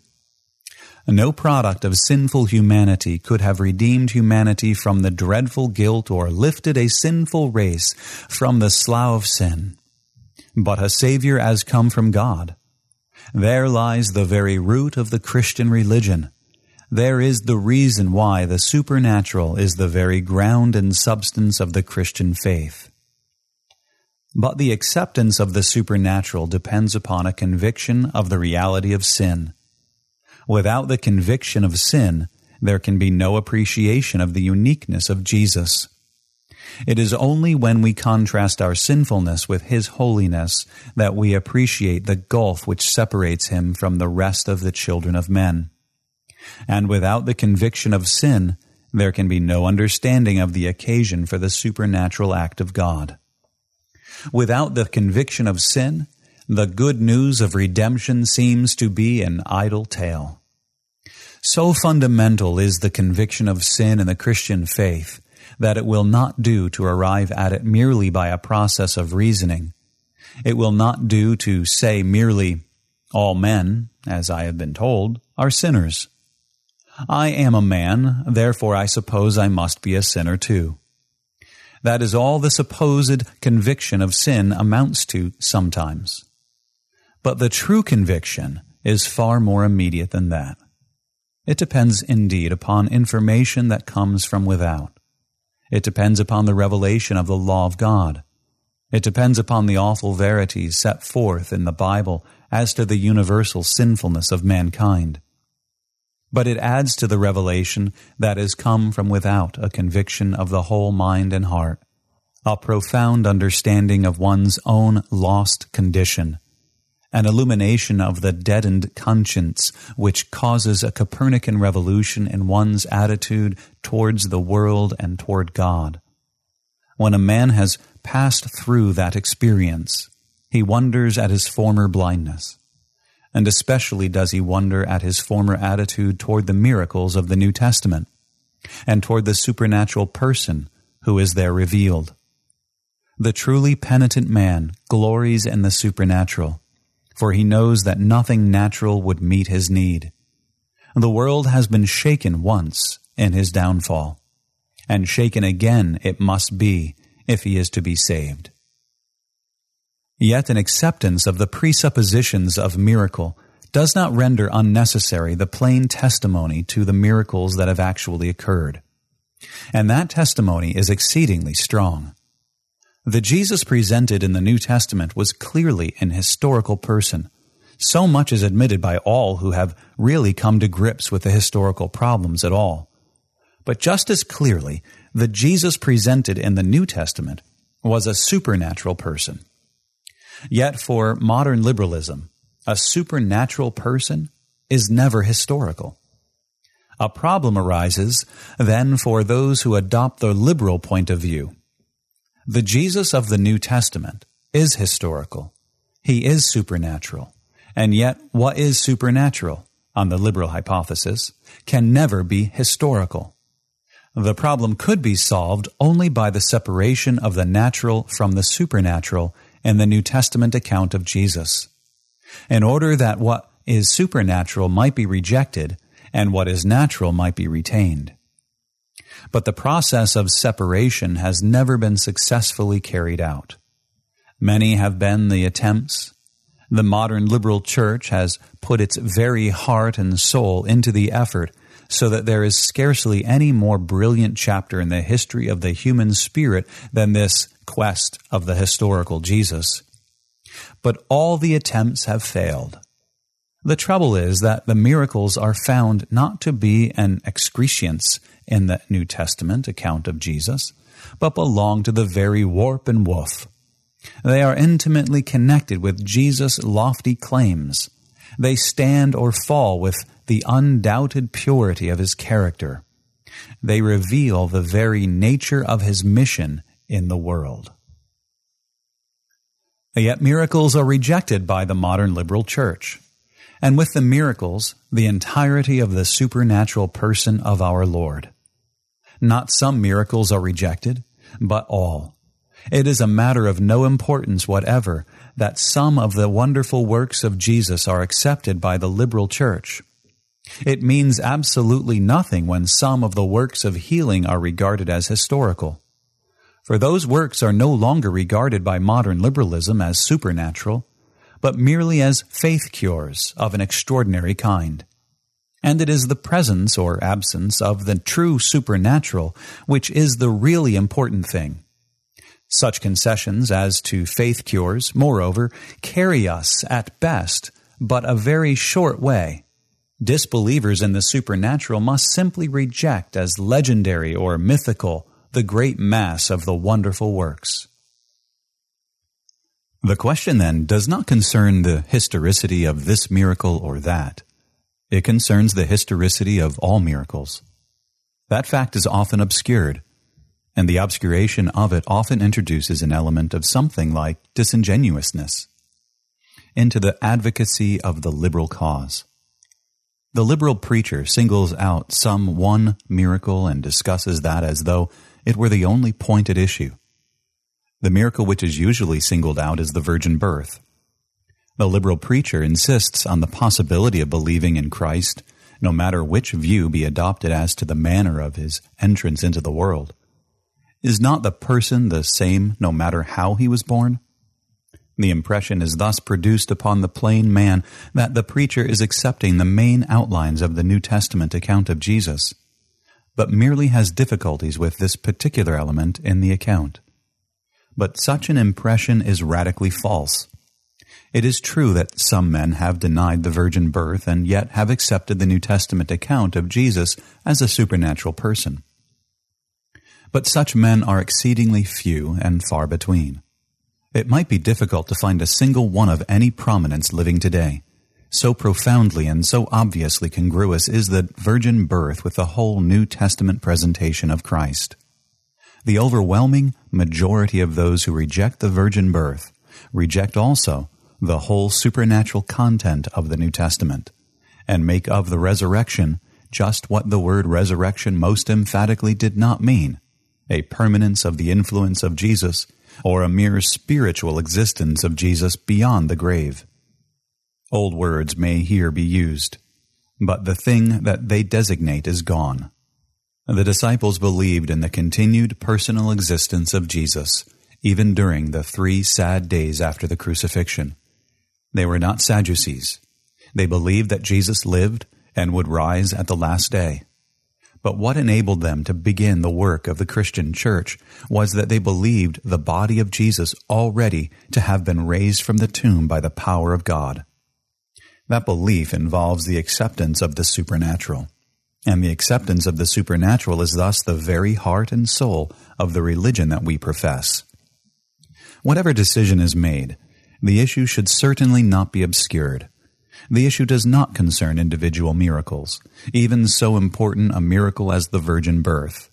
No product of sinful humanity could have redeemed humanity from the dreadful guilt or lifted a sinful race from the slough of sin. But a Savior has come from God. There lies the very root of the Christian religion. There is the reason why the supernatural is the very ground and substance of the Christian faith. But the acceptance of the supernatural depends upon a conviction of the reality of sin. Without the conviction of sin, there can be no appreciation of the uniqueness of Jesus. It is only when we contrast our sinfulness with His holiness that we appreciate the gulf which separates Him from the rest of the children of men. And without the conviction of sin, there can be no understanding of the occasion for the supernatural act of God. Without the conviction of sin, the good news of redemption seems to be an idle tale. So fundamental is the conviction of sin in the Christian faith that it will not do to arrive at it merely by a process of reasoning. It will not do to say merely, all men, as I have been told, are sinners. I am a man, therefore I suppose I must be a sinner too. That is all the supposed conviction of sin amounts to sometimes. But the true conviction is far more immediate than that. It depends indeed upon information that comes from without. It depends upon the revelation of the law of God. It depends upon the awful verities set forth in the Bible as to the universal sinfulness of mankind. But it adds to the revelation that has come from without a conviction of the whole mind and heart, a profound understanding of one's own lost condition, an illumination of the deadened conscience which causes a Copernican revolution in one's attitude towards the world and toward God. When a man has passed through that experience, he wonders at his former blindness, and especially does he wonder at his former attitude toward the miracles of the New Testament, and toward the supernatural person who is there revealed. The truly penitent man glories in the supernatural, for he knows that nothing natural would meet his need. The world has been shaken once in his downfall, and shaken again it must be if he is to be saved. Yet an acceptance of the presuppositions of miracle does not render unnecessary the plain testimony to the miracles that have actually occurred. And that testimony is exceedingly strong. The Jesus presented in the New Testament was clearly an historical person. So much is admitted by all who have really come to grips with the historical problems at all. But just as clearly, the Jesus presented in the New Testament was a supernatural person. Yet for modern liberalism, a supernatural person is never historical. A problem arises then for those who adopt the liberal point of view. The Jesus of the New Testament is historical. He is supernatural. And yet, what is supernatural, on the liberal hypothesis, can never be historical. The problem could be solved only by the separation of the natural from the supernatural in the New Testament account of Jesus, in order that what is supernatural might be rejected and what is natural might be retained. But the process of separation has never been successfully carried out. Many have been the attempts. The modern liberal church has put its very heart and soul into the effort, so that there is scarcely any more brilliant chapter in the history of the human spirit than this quest of the historical Jesus. But all the attempts have failed. The trouble is that the miracles are found not to be an excrescence in the New Testament account of Jesus, but belong to the very warp and woof. They are intimately connected with Jesus' lofty claims. They stand or fall with the undoubted purity of his character. They reveal the very nature of his mission in the world. Yet miracles are rejected by the modern liberal church, and with the miracles, the entirety of the supernatural person of our Lord. Not some miracles are rejected, but all. It is a matter of no importance whatever that some of the wonderful works of Jesus are accepted by the liberal church. It means absolutely nothing when some of the works of healing are regarded as historical. For those works are no longer regarded by modern liberalism as supernatural, but merely as faith cures of an extraordinary kind. And it is the presence or absence of the true supernatural which is the really important thing. Such concessions as to faith cures, moreover, carry us, at best, but a very short way. Disbelievers in the supernatural must simply reject as legendary or mythical the great mass of the wonderful works. The question, then, does not concern the historicity of this miracle or that. It concerns the historicity of all miracles. That fact is often obscured, and the obscuration of it often introduces an element of something like disingenuousness into the advocacy of the liberal cause. The liberal preacher singles out some one miracle and discusses that as though it were the only point at issue. The miracle which is usually singled out is the virgin birth. The liberal preacher insists on the possibility of believing in Christ, no matter which view be adopted as to the manner of his entrance into the world. Is not the person the same no matter how he was born? The impression is thus produced upon the plain man that the preacher is accepting the main outlines of the New Testament account of Jesus. but merely has difficulties with this particular element in the account. But such an impression is radically false. It is true that some men have denied the virgin birth and yet have accepted the New Testament account of Jesus as a supernatural person. But such men are exceedingly few and far between. It might be difficult to find a single one of any prominence living today. So profoundly and so obviously congruous is the virgin birth with the whole New Testament presentation of Christ. The overwhelming majority of those who reject the virgin birth reject also the whole supernatural content of the New Testament, and make of the resurrection just what the word resurrection most emphatically did not mean, a permanence of the influence of Jesus, or a mere spiritual existence of Jesus beyond the grave. Old words may here be used, but the thing that they designate is gone. The disciples believed in the continued personal existence of Jesus, even during the three sad days after the crucifixion. They were not Sadducees. They believed that Jesus lived and would rise at the last day. But what enabled them to begin the work of the Christian church was that they believed the body of Jesus already to have been raised from the tomb by the power of God. That belief involves the acceptance of the supernatural, and the acceptance of the supernatural is thus the very heart and soul of the religion that we profess. Whatever decision is made, the issue should certainly not be obscured. The issue does not concern individual miracles, even so important a miracle as the virgin birth.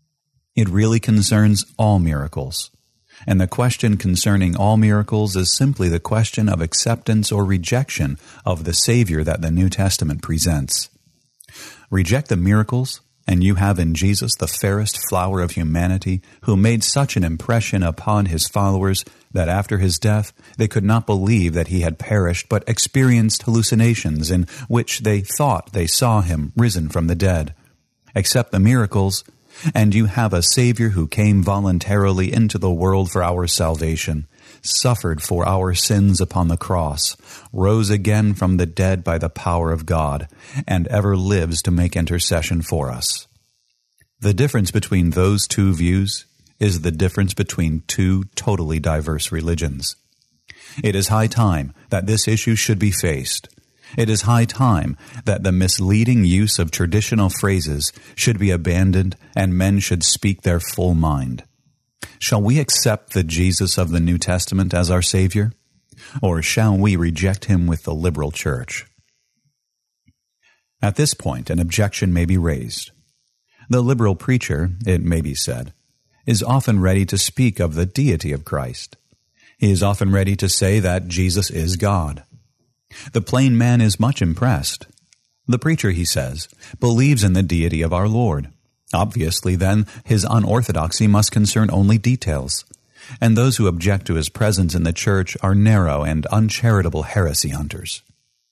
It really concerns all miracles, and the question concerning all miracles is simply the question of acceptance or rejection of the Savior that the New Testament presents. Reject the miracles, and you have in Jesus the fairest flower of humanity, who made such an impression upon his followers that after his death they could not believe that he had perished, but experienced hallucinations in which they thought they saw him risen from the dead. Accept the miracles, and you have a Savior who came voluntarily into the world for our salvation, suffered for our sins upon the cross, rose again from the dead by the power of God, and ever lives to make intercession for us. The difference between those two views is the difference between two totally diverse religions. It is high time that this issue should be faced. It is high time that the misleading use of traditional phrases should be abandoned and men should speak their full mind. Shall we accept the Jesus of the New Testament as our Savior, or shall we reject him with the liberal church? At this point, an objection may be raised. The liberal preacher, it may be said, is often ready to speak of the deity of Christ. He is often ready to say that Jesus is God. The plain man is much impressed. The preacher, he says, believes in the deity of our Lord. Obviously, then, his unorthodoxy must concern only details, and those who object to his presence in the church are narrow and uncharitable heresy hunters.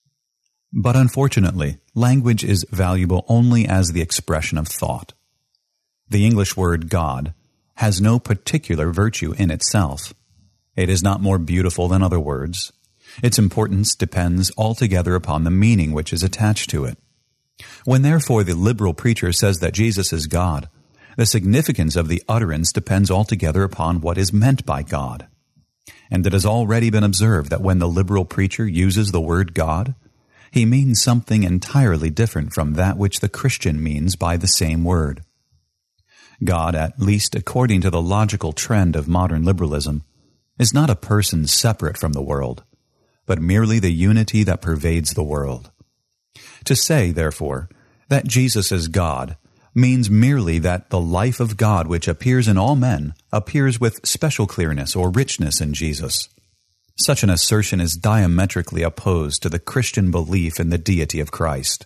But unfortunately, language is valuable only as the expression of thought. The English word God has no particular virtue in itself. It is not more beautiful than other words. Its importance depends altogether upon the meaning which is attached to it. When therefore the liberal preacher says that Jesus is God, the significance of the utterance depends altogether upon what is meant by God. And it has already been observed that when the liberal preacher uses the word God, he means something entirely different from that which the Christian means by the same word. God, at least according to the logical trend of modern liberalism, is not a person separate from the world, but merely the unity that pervades the world. To say, therefore, that Jesus is God means merely that the life of God which appears in all men appears with special clearness or richness in Jesus. Such an assertion is diametrically opposed to the Christian belief in the deity of Christ.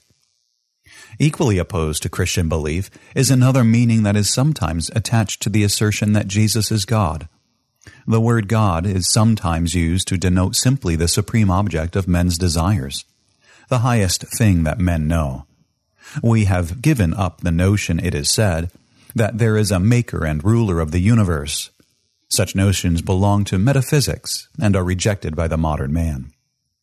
Equally opposed to Christian belief is another meaning that is sometimes attached to the assertion that Jesus is God. The word God is sometimes used to denote simply the supreme object of men's desires, the highest thing that men know. We have given up the notion, it is said, that there is a maker and ruler of the universe. Such notions belong to metaphysics and are rejected by the modern man.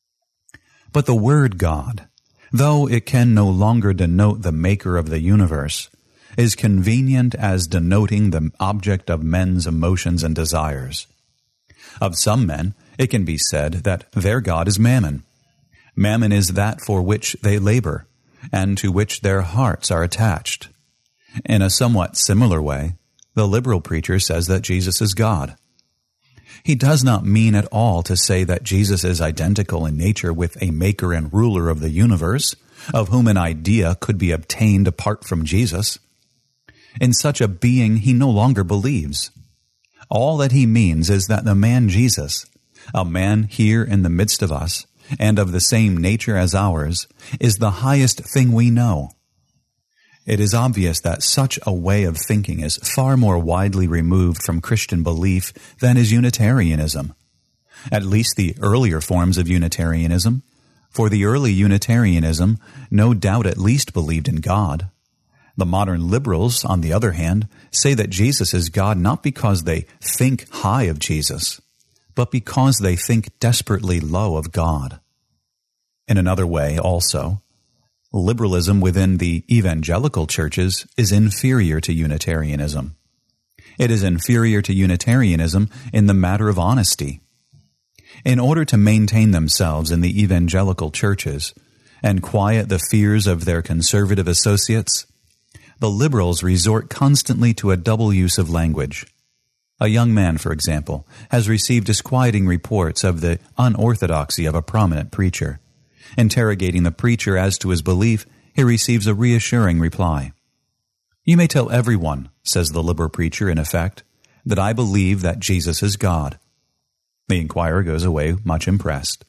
But the word God, though it can no longer denote the maker of the universe, is convenient as denoting the object of men's emotions and desires. Of some men, it can be said that their god is mammon. Mammon is that for which they labor, and to which their hearts are attached. In a somewhat similar way, the liberal preacher says that Jesus is God. He does not mean at all to say that Jesus is identical in nature with a maker and ruler of the universe, of whom an idea could be obtained apart from Jesus. In such a being he no longer believes. All that he means is that the man Jesus, a man here in the midst of us, and of the same nature as ours, is the highest thing we know. It is obvious that such a way of thinking is far more widely removed from Christian belief than is Unitarianism, at least the earlier forms of Unitarianism, for the early Unitarianism no doubt at least believed in God. The modern liberals, on the other hand, say that Jesus is God not because they think high of Jesus, but because they think desperately low of God. In another way, also, liberalism within the evangelical churches is inferior to Unitarianism. It is inferior to Unitarianism in the matter of honesty. In order to maintain themselves in the evangelical churches and quiet the fears of their conservative associates, the liberals resort constantly to a double use of language. A young man, for example, has received disquieting reports of the unorthodoxy of a prominent preacher. Interrogating the preacher as to his belief, he receives a reassuring reply. "You may tell everyone," says the liberal preacher in effect, "that I believe that Jesus is God." The inquirer goes away much impressed.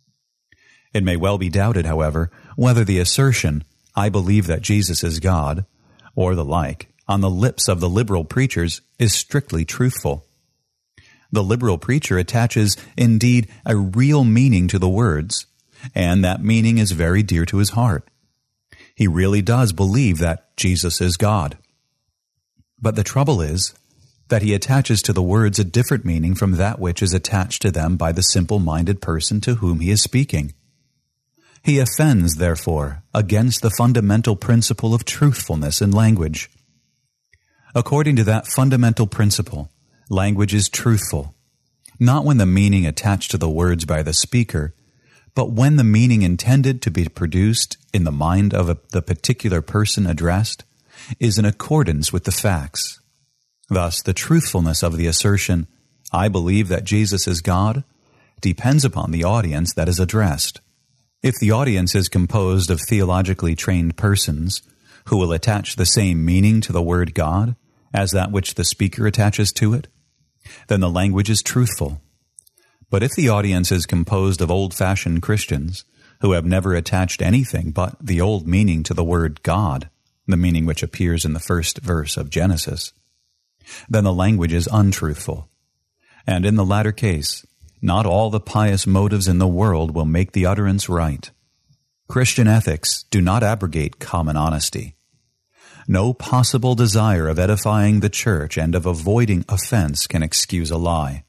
It may well be doubted, however, whether the assertion, "I believe that Jesus is God," or the like, on the lips of the liberal preachers is strictly truthful. The liberal preacher attaches, indeed, a real meaning to the words, and that meaning is very dear to his heart. He really does believe that Jesus is God. But the trouble is that he attaches to the words a different meaning from that which is attached to them by the simple-minded person to whom he is speaking. He offends, therefore, against the fundamental principle of truthfulness in language. According to that fundamental principle, language is truthful, not when the meaning attached to the words by the speaker, but when the meaning intended to be produced in the mind of a, the particular person addressed is in accordance with the facts. Thus, the truthfulness of the assertion, "I believe that Jesus is God," depends upon the audience that is addressed. If the audience is composed of theologically trained persons who will attach the same meaning to the word God as that which the speaker attaches to it, then the language is truthful. But if the audience is composed of old-fashioned Christians who have never attached anything but the old meaning to the word God, the meaning which appears in the first verse of Genesis, then the language is untruthful. And in the latter case, not all the pious motives in the world will make the utterance right. Christian ethics do not abrogate common honesty. No possible desire of edifying the church and of avoiding offense can excuse a lie.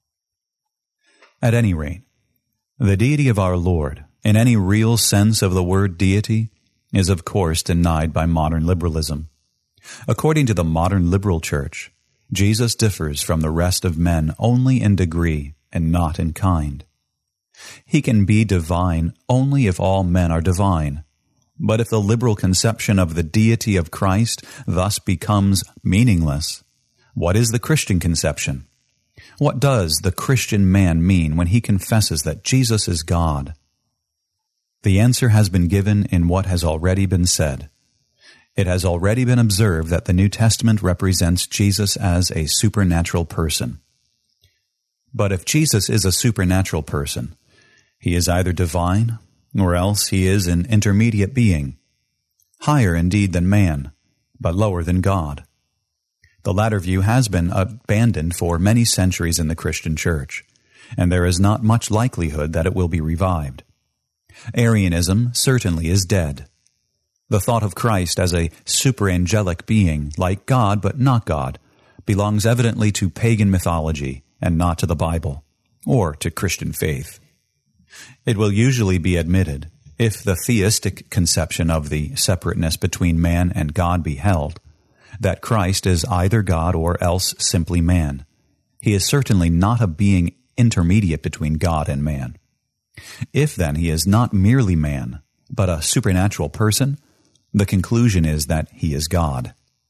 At any rate, the deity of our Lord, in any real sense of the word deity, is of course denied by modern liberalism. According to the modern liberal church, Jesus differs from the rest of men only in degree and not in kind. He can be divine only if all men are divine. But if the liberal conception of the deity of Christ thus becomes meaningless, what is the Christian conception? What does the Christian man mean when he confesses that Jesus is God? The answer has been given in what has already been said. It has already been observed that the New Testament represents Jesus as a supernatural person. But if Jesus is a supernatural person, he is either divine, or else he is an intermediate being, higher indeed than man, but lower than God. The latter view has been abandoned for many centuries in the Christian church, and there is not much likelihood that it will be revived. Arianism certainly is dead. The thought of Christ as a superangelic being, like God but not God, belongs evidently to pagan mythology and not to the Bible, or to Christian faith. It will usually be admitted, if the theistic conception of the separateness between man and God be held, that Christ is either God or else simply man. He is certainly not a being intermediate between God and man. If, then, he is not merely man, but a supernatural person, the conclusion is that he is God.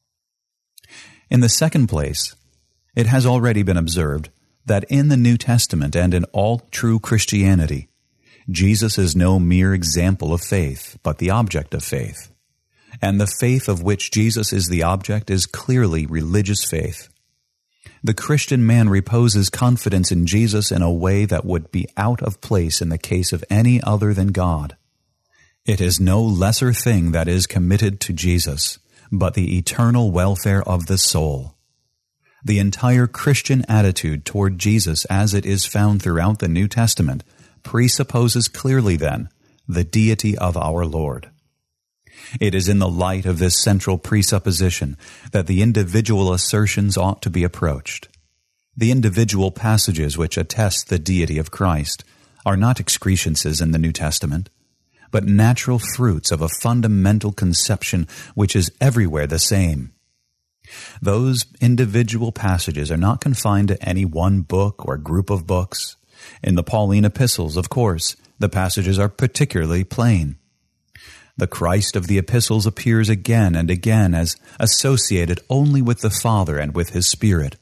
In the second place, it has already been observed that in the New Testament and in all true Christianity, Jesus is no mere example of faith, but the object of faith. And the faith of which Jesus is the object is clearly religious faith. The Christian man reposes confidence in Jesus in a way that would be out of place in the case of any other than God. It is no lesser thing that is committed to Jesus, but the eternal welfare of the soul. The entire Christian attitude toward Jesus as it is found throughout the New Testament presupposes clearly, then, the deity of our Lord. It is in the light of this central presupposition that the individual assertions ought to be approached. The individual passages which attest the deity of Christ are not excrescences in the New Testament, but natural fruits of a fundamental conception which is everywhere the same. Those individual passages are not confined to any one book or group of books. In the Pauline epistles, of course, the passages are particularly plain. The Christ of the epistles appears again and again as associated only with the Father and with His Spirit.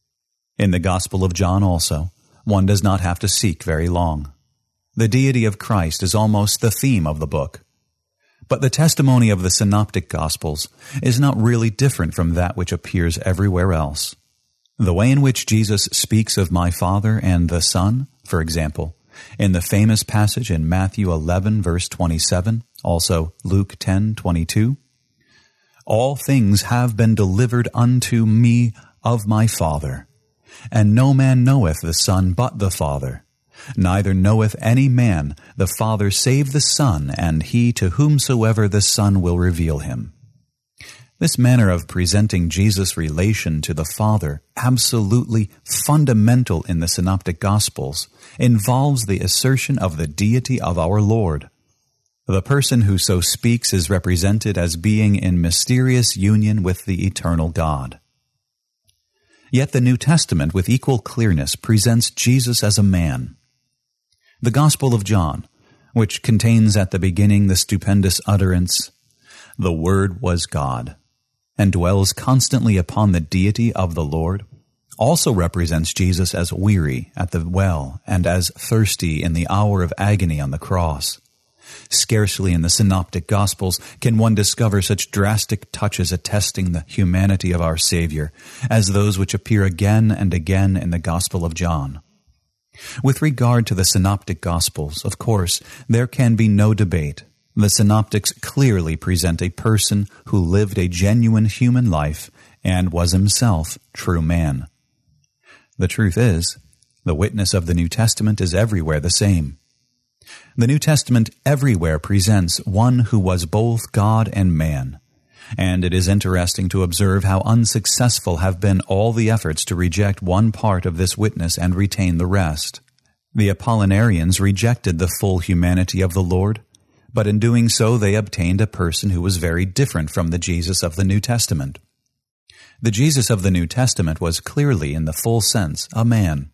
In the Gospel of John also, one does not have to seek very long. The deity of Christ is almost the theme of the book. But the testimony of the Synoptic Gospels is not really different from that which appears everywhere else. The way in which Jesus speaks of my Father and the Son, for example, in the famous passage in Matthew eleven, verse twenty-seven, also Luke ten, twenty-two, all things have been delivered unto me of my Father, and no man knoweth the Son but the Father, neither knoweth any man the Father save the Son, and he to whomsoever the Son will reveal him. This manner of presenting Jesus' relation to the Father, absolutely fundamental in the Synoptic Gospels, involves the assertion of the deity of our Lord. The person who so speaks is represented as being in mysterious union with the eternal God. Yet the New Testament, with equal clearness, presents Jesus as a man. The Gospel of John, which contains at the beginning the stupendous utterance, "The Word was God," and dwells constantly upon the deity of the Lord, also represents Jesus as weary at the well and as thirsty in the hour of agony on the cross. Scarcely in the Synoptic Gospels can one discover such drastic touches attesting the humanity of our Savior as those which appear again and again in the Gospel of John. With regard to the Synoptic Gospels, of course, there can be no debate. The Synoptics clearly present a person who lived a genuine human life and was himself true man. The truth is, the witness of the New Testament is everywhere the same. The New Testament everywhere presents one who was both God and man, and it is interesting to observe how unsuccessful have been all the efforts to reject one part of this witness and retain the rest. The Apollinarians rejected the full humanity of the Lord, but in doing so they obtained a person who was very different from the Jesus of the New Testament. The Jesus of the New Testament was clearly, in the full sense, a man.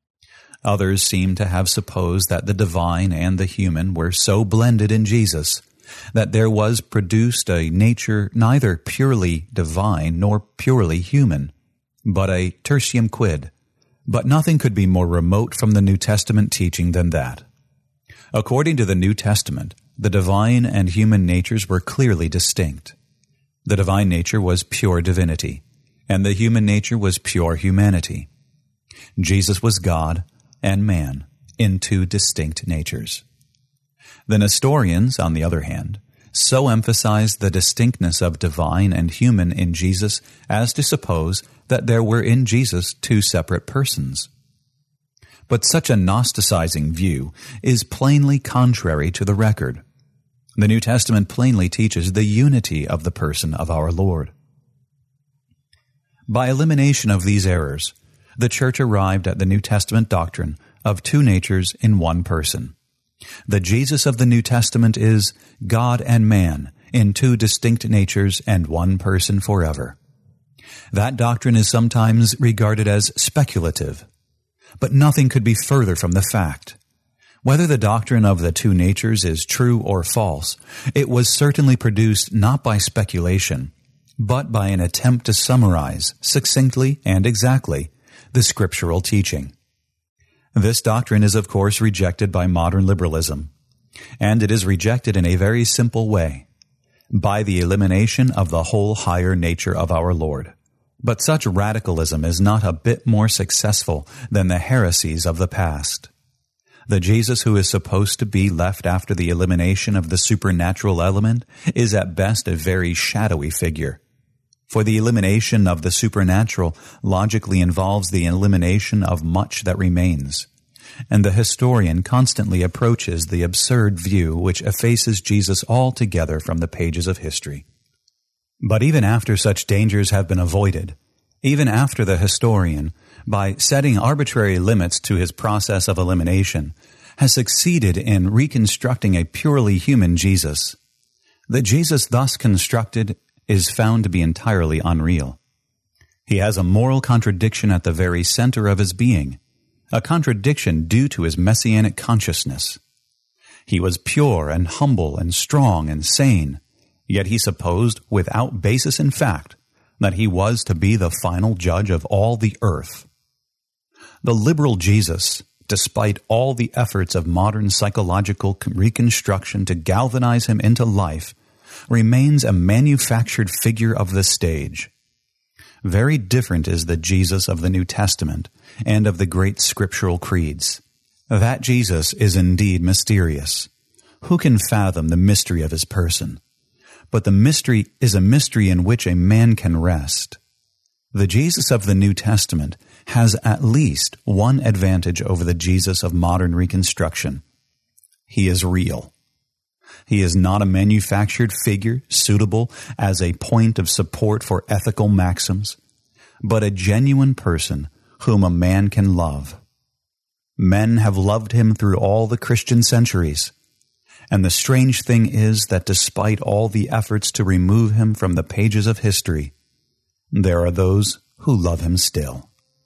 Others seem to have supposed that the divine and the human were so blended in Jesus that there was produced a nature neither purely divine nor purely human, but a tertium quid. But nothing could be more remote from the New Testament teaching than that. According to the New Testament, the divine and human natures were clearly distinct. The divine nature was pure divinity, and the human nature was pure humanity. Jesus was God and man in two distinct natures. The Nestorians, on the other hand, so emphasized the distinctness of divine and human in Jesus as to suppose that there were in Jesus two separate persons. But such a Gnosticizing view is plainly contrary to the record. The New Testament plainly teaches the unity of the person of our Lord. By elimination of these errors, the Church arrived at the New Testament doctrine of two natures in one person. The Jesus of the New Testament is God and man in two distinct natures and one person forever. That doctrine is sometimes regarded as speculative, but nothing could be further from the fact. Whether the doctrine of the two natures is true or false, it was certainly produced not by speculation, but by an attempt to summarize, succinctly and exactly, the scriptural teaching. This doctrine is, of course, rejected by modern liberalism, and it is rejected in a very simple way, by the elimination of the whole higher nature of our Lord. But such radicalism is not a bit more successful than the heresies of the past. The Jesus who is supposed to be left after the elimination of the supernatural element is at best a very shadowy figure. For the elimination of the supernatural logically involves the elimination of much that remains, and the historian constantly approaches the absurd view which effaces Jesus altogether from the pages of history. But even after such dangers have been avoided, even after the historian, by setting arbitrary limits to his process of elimination, has succeeded in reconstructing a purely human Jesus, the Jesus thus constructed is found to be entirely unreal. He has a moral contradiction at the very center of his being, a contradiction due to his messianic consciousness. He was pure and humble and strong and sane, yet he supposed, without basis in fact, that he was to be the final judge of all the earth. The liberal Jesus, despite all the efforts of modern psychological reconstruction to galvanize him into life, remains a manufactured figure of the stage. Very different is the Jesus of the New Testament and of the great scriptural creeds. That Jesus is indeed mysterious. Who can fathom the mystery of his person? But the mystery is a mystery in which a man can rest. The Jesus of the New Testament has at least one advantage over the Jesus of modern reconstruction. He is real. He is not a manufactured figure suitable as a point of support for ethical maxims, but a genuine person whom a man can love. Men have loved him through all the Christian centuries, and the strange thing is that despite all the efforts to remove him from the pages of history, there are those who love him still.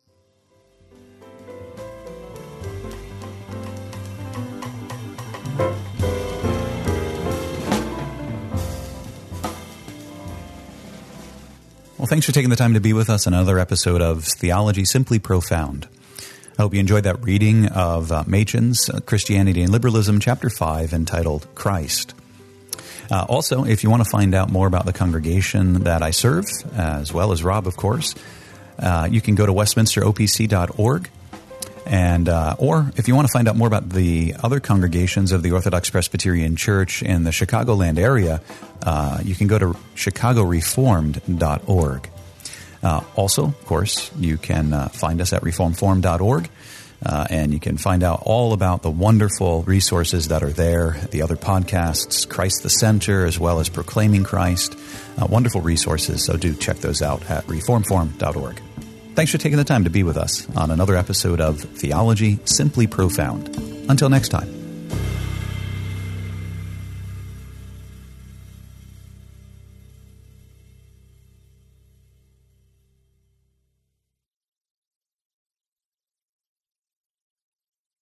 Well, thanks for taking the time to be with us on another episode of Theology Simply Profound. I hope you enjoyed that reading of uh, Machen's uh, Christianity and Liberalism, Chapter five, entitled Christ. Uh, also, if you want to find out more about the congregation that I serve, as well as Rob, of course, uh, you can go to westminster o p c dot org. And, uh, or if you want to find out more about the other congregations of the Orthodox Presbyterian Church in the Chicagoland area, uh, you can go to chicago reformed dot org. Uh, also, of course, you can uh, find us at reform forum dot org, uh, and you can find out all about the wonderful resources that are there, the other podcasts, Christ the Center, as well as Proclaiming Christ, uh, wonderful resources, so do check those out at reform forum dot org. Thanks for taking the time to be with us on another episode of Theology Simply Profound. Until next time.